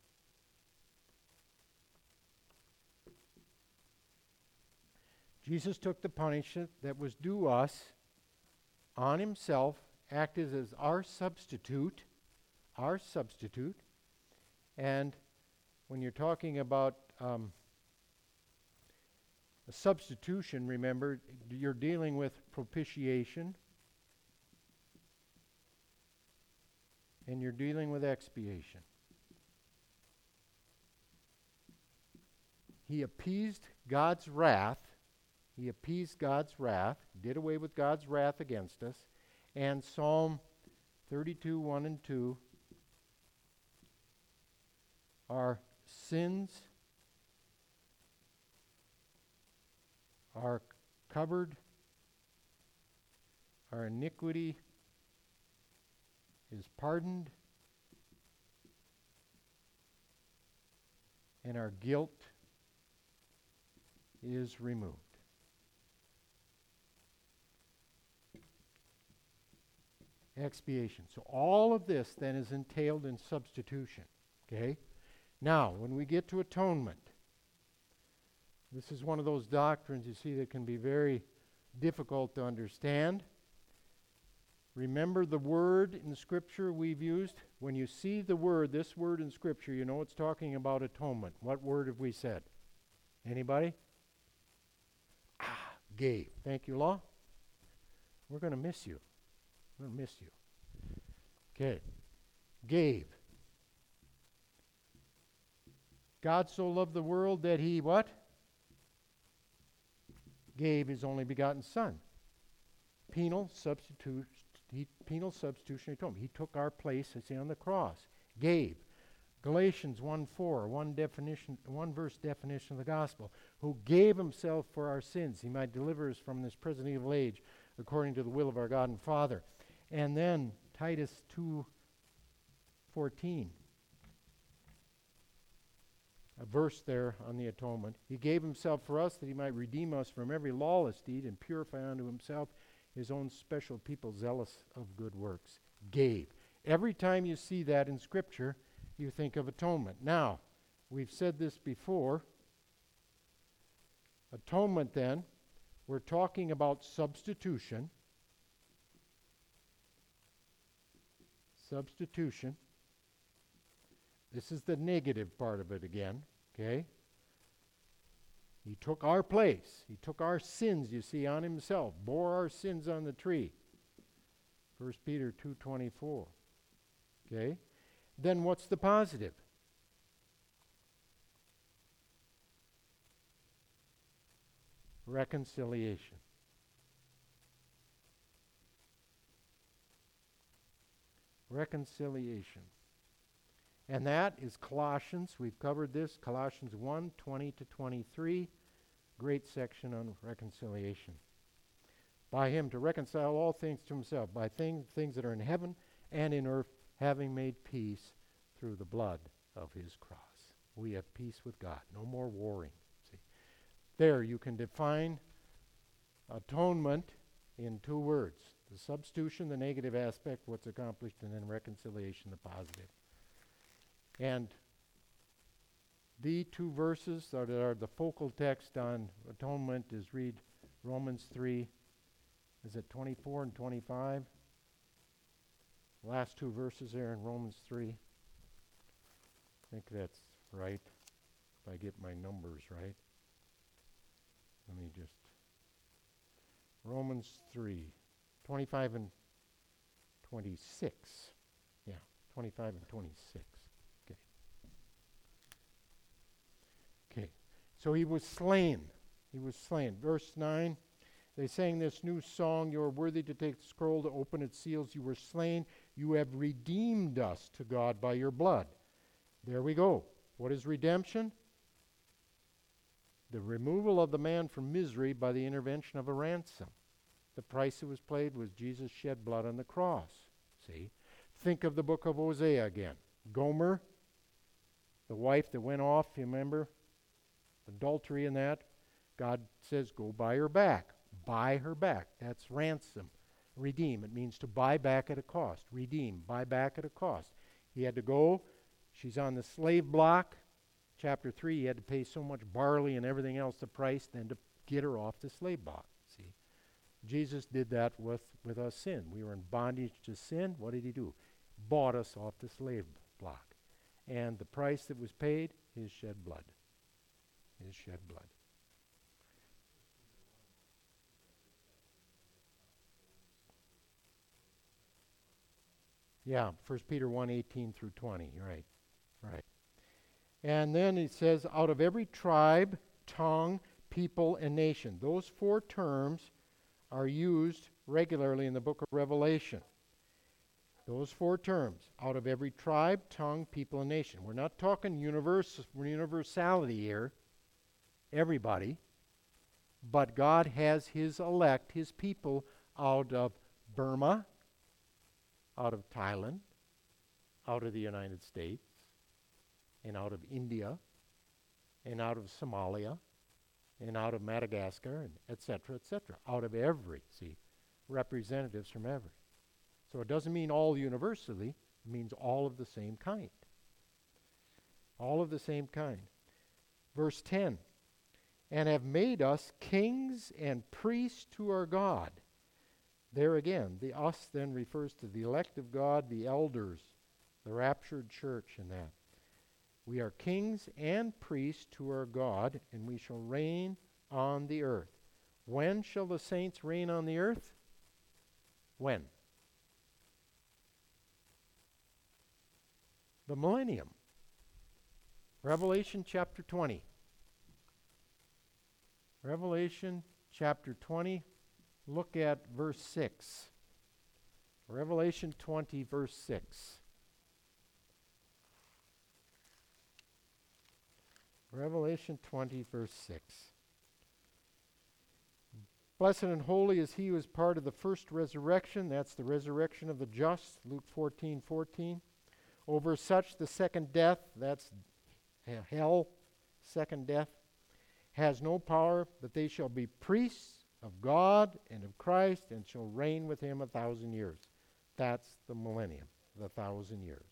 Jesus took the punishment that was due us on himself, acted as our substitute, and when you're talking about a substitution, remember, you're dealing with propitiation and you're dealing with expiation. He appeased God's wrath. He appeased God's wrath, did away with God's wrath against us. And Psalm 32, 1 and 2, our sins are covered, our iniquity is pardoned, and our guilt is removed. Expiation. So all of this then is entailed in substitution. Okay? Now, when we get to atonement, this is one of those doctrines, you see, that can be very difficult to understand. Remember the word in Scripture we've used? When you see the word, this word in Scripture, you know it's talking about atonement. What word have we said? Anybody? Gave. Thank you, Law. We're going to miss you. We're going to miss you. Okay. Gave. God so loved the world that he what? Gave his only begotten Son. Penal substitutionary atonement. He took our place, I say, on the cross. Gave. Galatians 1:4, one verse definition of the gospel. Who gave himself for our sins, he might deliver us from this present evil age, according to the will of our God and Father. And then Titus 2:14. A verse there on the atonement. He gave himself for us that he might redeem us from every lawless deed and purify unto himself his own special people, zealous of good works. Gave. Every time you see that in Scripture, you think of atonement. Now, we've said this before. Atonement, then, we're talking about substitution. Substitution. This is the negative part of it again, okay? He took our place. He took our sins, you see, on himself, bore our sins on the tree. 1 Peter 2:24, okay? Then what's the positive? Reconciliation. Reconciliation. And that is Colossians. We've covered this. Colossians 1:20-23. Great section on reconciliation. By him to reconcile all things to himself, by things that are in heaven and in earth, having made peace through the blood of his cross. We have peace with God. No more warring. See? There you can define atonement in two words. The substitution, the negative aspect, what's accomplished, and then reconciliation, the positive. And the two verses that are the focal text on atonement is read Romans 3, is it 24 and 25? Last two verses there in Romans 3. I think that's right, if I get my numbers right. Let me just, Romans 3, 25 and 26. Yeah, 25 and 26. Okay, so he was slain. He was slain. Verse 9, they sang this new song, you are worthy to take the scroll, to open its seals. You were slain. You have redeemed us to God by your blood. There we go. What is redemption? The removal of the man from misery by the intervention of a ransom. The price that was paid was Jesus shed blood on the cross. See? Think of the book of Hosea again. Gomer, the wife that went off, you remember? Adultery and that. God says, go buy her back. Buy her back. That's ransom. Redeem. It means to buy back at a cost. Redeem. Buy back at a cost. He had to go. She's on the slave block. Chapter 3, he had to pay so much barley and everything else, the price, then to get her off the slave block. See? Jesus did that with us sin. We were in bondage to sin. What did he do? Bought us off the slave block. And the price that was paid, his shed blood. His shed blood. Yeah, 1 Peter 1:18-20. Right, right. And then it says, out of every tribe, tongue, people, and nation. Those four terms are used regularly in the book of Revelation. Those four terms, out of every tribe, tongue, people, and nation. We're not talking universality here, everybody, but God has his elect, his people, out of Burma, out of Thailand, out of the United States, and out of India, and out of Somalia, and out of Madagascar, and et cetera, out of every, see, representatives from every. So it doesn't mean all universally. It means all of the same kind. All of the same kind. Verse 10, and have made us kings and priests to our God. There again, the us then refers to the elect of God, the elders, the raptured church in that. We are kings and priests to our God, and we shall reign on the earth. When shall the saints reign on the earth? When? The millennium. Revelation chapter 20. Revelation chapter 20, look at verse 6. Revelation 20, verse 6. Revelation 20, verse 6. Blessed and holy is he who is part of the first resurrection. That's the resurrection of the just, Luke 14:14. Over such the second death, that's hell, second death, has no power, but they shall be priests of God and of Christ and shall reign with him 1,000 years. That's the millennium, the 1,000 years.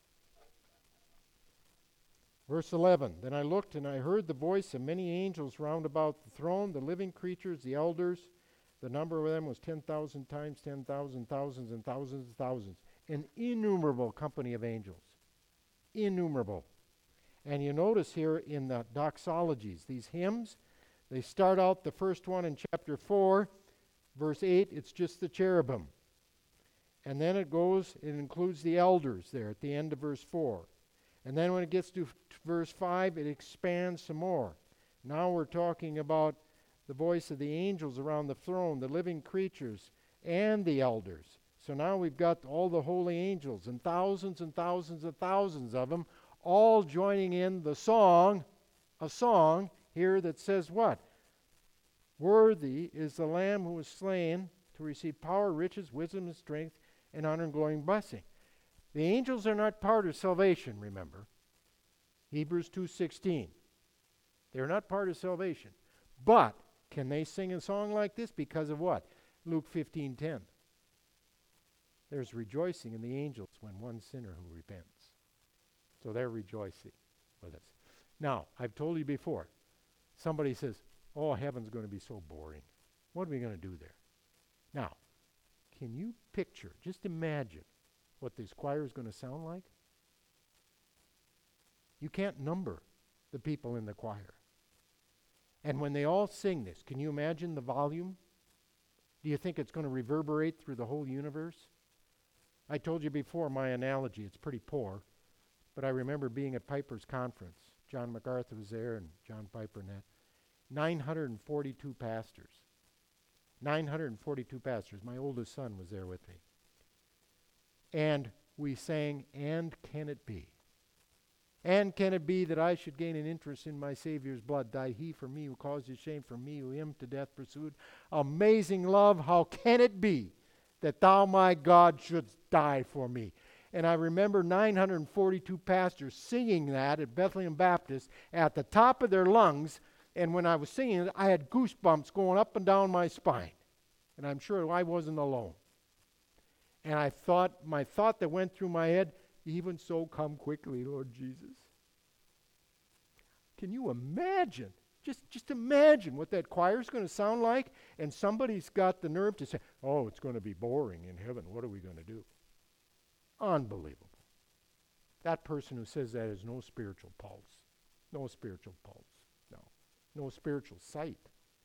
Verse 11, then I looked and I heard the voice of many angels round about the throne, the living creatures, the elders. The number of them was 10,000 times 10,000, thousands and thousands and thousands. An innumerable company of angels. Innumerable. And you notice here in the doxologies, these hymns, they start out the first one in chapter 4, verse 8, it's just the cherubim. And then it includes the elders there at the end of verse 4. And then when it gets to verse 5, it expands some more. Now we're talking about the voice of the angels around the throne, the living creatures, and the elders. So now we've got all the holy angels and thousands and thousands and thousands of them all joining in the song, a song here that says what? Worthy is the Lamb who was slain to receive power, riches, wisdom, and strength, and honor and glory and blessing. The angels are not part of salvation, remember. Hebrews 2:16. They're not part of salvation. But can they sing a song like this? Because of what? Luke 15:10. There's rejoicing in the angels when one sinner who repents. So they're rejoicing with us. Now, I've told you before, somebody says, oh, heaven's going to be so boring. What are we going to do there? Now, can you picture, just imagine what this choir is going to sound like? You can't number the people in the choir. And when they all sing this, can you imagine the volume? Do you think it's going to reverberate through the whole universe? I told you before my analogy, it's pretty poor, but I remember being at Piper's conference. John MacArthur was there and John Piper and that. 942 pastors. 942 pastors. My oldest son was there with me. And we sang, and can it be? And can it be that I should gain an interest in my Savior's blood? Died he for me who caused his shame, for me who him to death pursued. Amazing love, how can it be that thou, my God, shouldst die for me? And I remember 942 pastors singing that at Bethlehem Baptist at the top of their lungs. And when I was singing it, I had goosebumps going up and down my spine. And I'm sure I wasn't alone. And I thought, my thought that went through my head, even so come quickly, Lord Jesus. Can you imagine? Just imagine what that choir is going to sound like. And somebody's got the nerve to say, oh, it's going to be boring in heaven. What are we going to do? Unbelievable. That person who says that has no spiritual pulse. No spiritual pulse. No spiritual sight.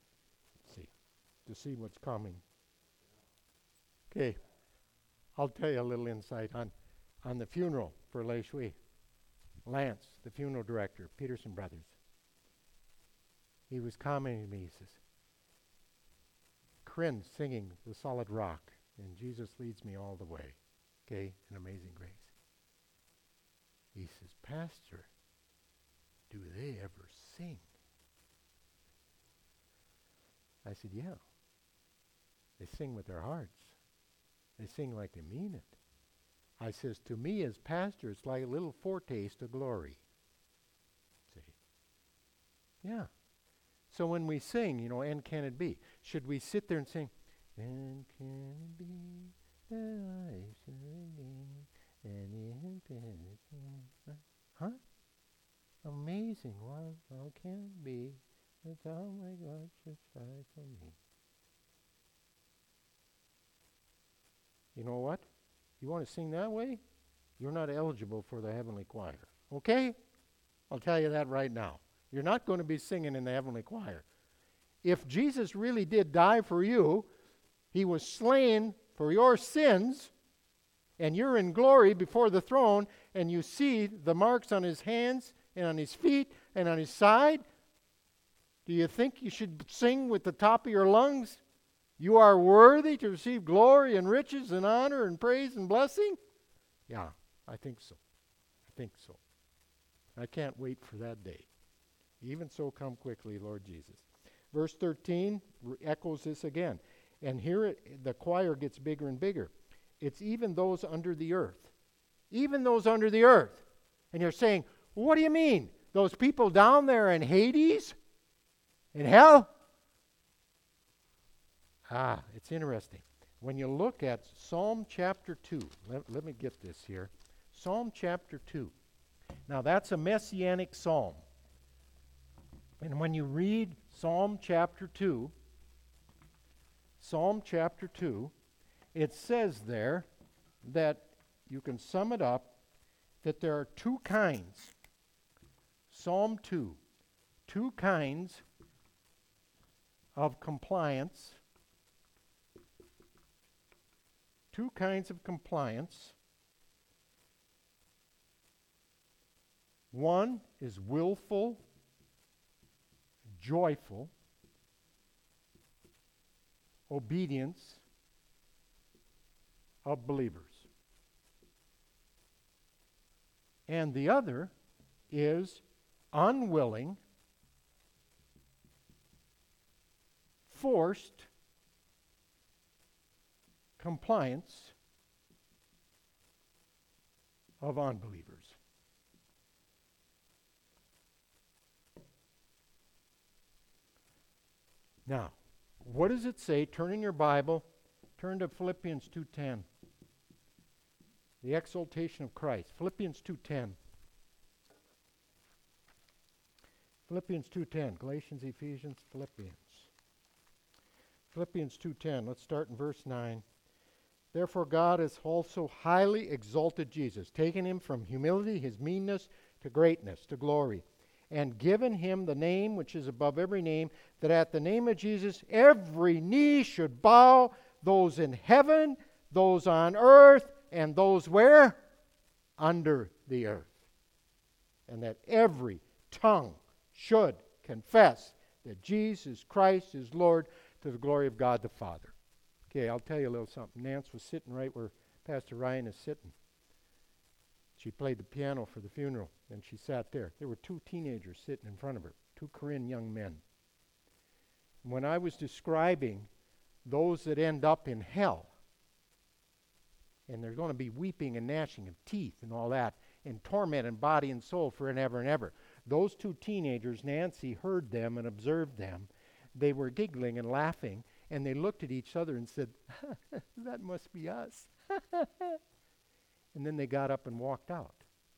To see what's coming. Okay. I'll tell you a little insight on the funeral for Lei Shui. Lance, the funeral director, Peterson Brothers. He was commenting to me, he says, Corinne singing The Solid Rock, and Jesus leads me all the way. Okay, an amazing grace. He says, Pastor, do they ever sing? I said, yeah. They sing with their hearts. They sing like they mean it. I says, to me as pastor, it's like a little foretaste of glory. See? Yeah. So when we sing, and can it be? Should we sit there and sing, and can it be Huh? Amazing. What all can be. That's how my God should strive for me. You know what? You want to sing that way? You're not eligible for the heavenly choir. Okay? I'll tell you that right now. You're not going to be singing in the heavenly choir. If Jesus really did die for you, he was slain for your sins, and you're in glory before the throne, and you see the marks on his hands and on his feet and on his side, do you think you should sing with the top of your lungs? You are worthy to receive glory and riches and honor and praise and blessing? Yeah, I think so. I think so. I can't wait for that day. Even so, come quickly, Lord Jesus. Verse 13 echoes this again. And here the choir gets bigger and bigger. It's even those under the earth. Even those under the earth. And you're saying, what do you mean? Those people down there in Hades? In hell? It's interesting. When you look at Psalm chapter 2, let me get this here. Psalm chapter 2. Now that's a messianic psalm. And when you read Psalm chapter 2, it says there that you can sum it up that there are two kinds. Psalm 2, two kinds of compliance. Two kinds of compliance. One is willful, joyful obedience of believers. And the other is unwilling, forced compliance of unbelievers. Now, what does it say? Turn in your Bible. Turn to Philippians 2:10. The exaltation of Christ. Philippians 2:10. Philippians 2:10. Galatians, Ephesians, Philippians. Philippians 2:10. Let's start in verse 9. Therefore God has also highly exalted Jesus, taken him from humility, his meanness, to greatness, to glory, and given him the name which is above every name, that at the name of Jesus every knee should bow, those in heaven, those on earth, and those where? Under the earth. And that every tongue should confess that Jesus Christ is Lord, to the glory of God the Father. Okay, I'll tell you a little something. Nance was sitting right where Pastor Ryan is sitting. She played the piano for the funeral, and she sat there. There were two teenagers sitting in front of her, two Korean young men. When I was describing those that end up in hell, and there's going to be weeping and gnashing of teeth and all that, and torment in body and soul for ever and ever. Those two teenagers, Nancy heard them and observed them. They were giggling and laughing, and they looked at each other and said, that must be us. And then they got up and walked out.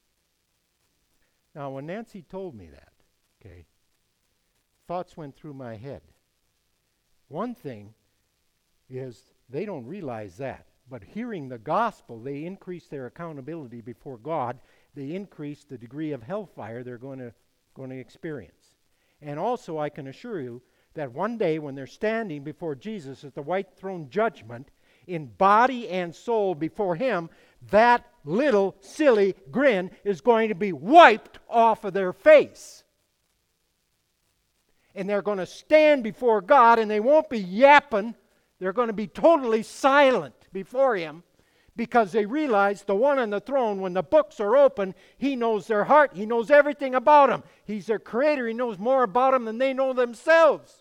Now, when Nancy told me that, okay, thoughts went through my head. One thing is they don't realize that, but hearing the gospel, they increase their accountability before God. They increase the degree of hellfire they're going to experience. And also, I can assure you that one day when they're standing before Jesus at the white throne judgment, in body and soul before him, that little silly grin is going to be wiped off of their face. And they're going to stand before God, and they won't be yapping. They're going to be totally silent before him, because they realize the one on the throne, when the books are open, he knows their heart. He knows everything about them. He's their creator. He knows more about them than they know themselves.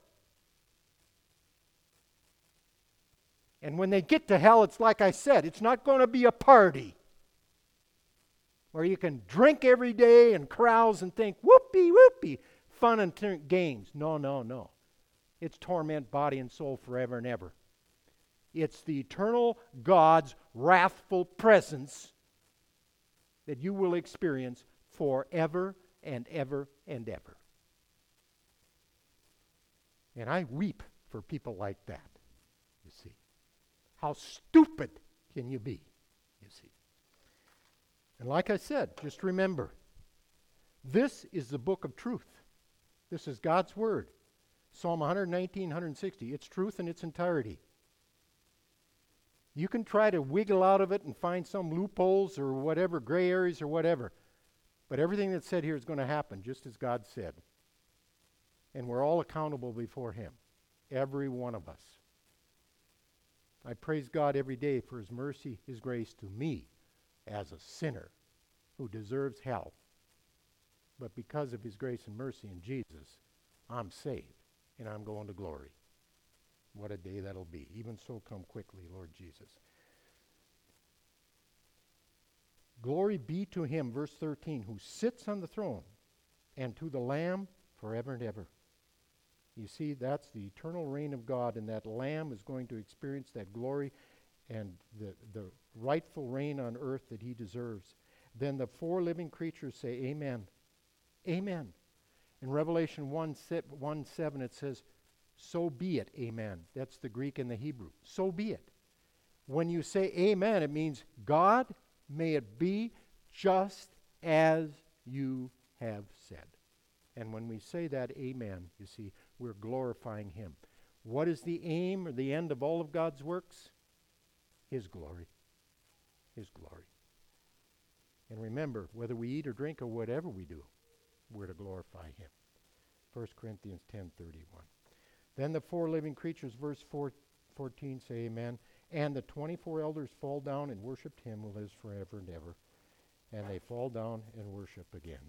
And when they get to hell, it's like I said, it's not going to be a party where you can drink every day and carouse and think, whoopee, whoopee, fun and games. No, no, no. It's torment, body and soul forever and ever. It's the eternal God's wrathful presence that you will experience forever and ever and ever. And I weep for people like that, you see. How stupid can you be, you see? And like I said, just remember, this is the book of truth. This is God's Word. Psalm 119, 160. It's truth in its entirety. You can try to wiggle out of it and find some loopholes or whatever, gray areas or whatever. But everything that's said here is going to happen just as God said. And we're all accountable before Him. Every one of us. I praise God every day for His mercy, His grace to me as a sinner who deserves hell. But because of His grace and mercy in Jesus, I'm saved and I'm going to glory. What a day that'll be. Even so, come quickly, Lord Jesus. Glory be to Him, verse 13, who sits on the throne, and to the Lamb forever and ever. You see, that's the eternal reign of God, and that Lamb is going to experience that glory and the rightful reign on earth that He deserves. Then the four living creatures say, Amen. Amen. In Revelation 1:7 it says, so be it, amen. That's the Greek and the Hebrew. So be it. When you say amen, it means, God, may it be just as you have said. And when we say that amen, you see, we're glorifying Him. What is the aim or the end of all of God's works? His glory. His glory. And remember, whether we eat or drink or whatever we do, we're to glorify Him. 1 Corinthians 10:31. Then the four living creatures, verse 14, say amen. And the 24 elders fall down and worshiped Him who lives forever and ever. And they fall down and worship again.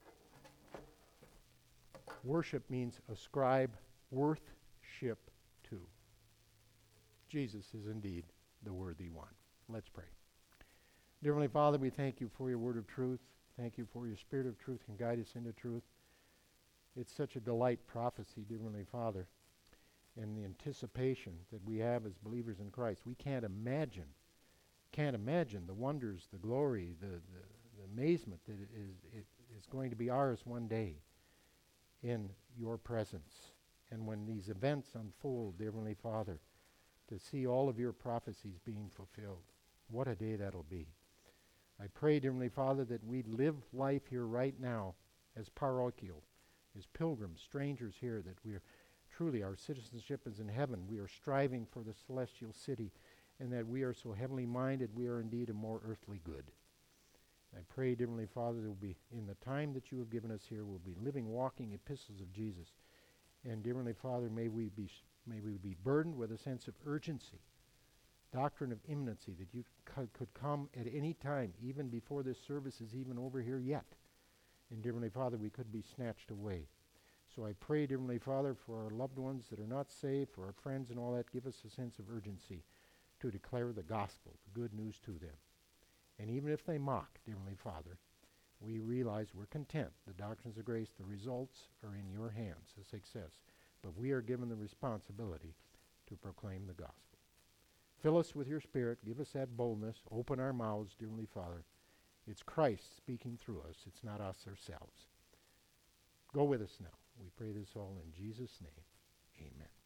Worship means ascribe worthship to. Jesus is indeed the worthy one. Let's pray. Dear Heavenly Father, we thank You for Your word of truth. Thank You for Your Spirit of truth and guide us into truth. It's such a delight prophecy, dear Heavenly Father, and the anticipation that we have as believers in Christ. We can't imagine the wonders, the glory, the amazement that is going to be ours one day in Your presence. And when these events unfold, dear Heavenly Father, to see all of Your prophecies being fulfilled, what a day that'll be. I pray, dear Heavenly Father, that we live life here right now as parochial, as pilgrims, strangers here, that we are truly, our citizenship is in heaven. We are striving for the celestial city, and that we are so heavenly minded, we are indeed a more earthly good. I pray, dear Heavenly Father, that we'll be, in the time that You have given us here, we'll be living, walking epistles of Jesus. And dear Heavenly Father, may we be burdened with a sense of urgency, doctrine of imminency, that You could come at any time, even before this service is even over here yet. And dear Heavenly Father, we could be snatched away. So I pray, dear Heavenly Father, for our loved ones that are not saved, for our friends and all that, give us a sense of urgency to declare the gospel, the good news to them. And even if they mock, dear Heavenly Father, we realize we're content. The doctrines of grace, the results are in Your hands, the success. But we are given the responsibility to proclaim the gospel. Fill us with Your Spirit. Give us that boldness. Open our mouths, dear Heavenly Father. It's Christ speaking through us. It's not us ourselves. Go with us now. We pray this all in Jesus' name. Amen.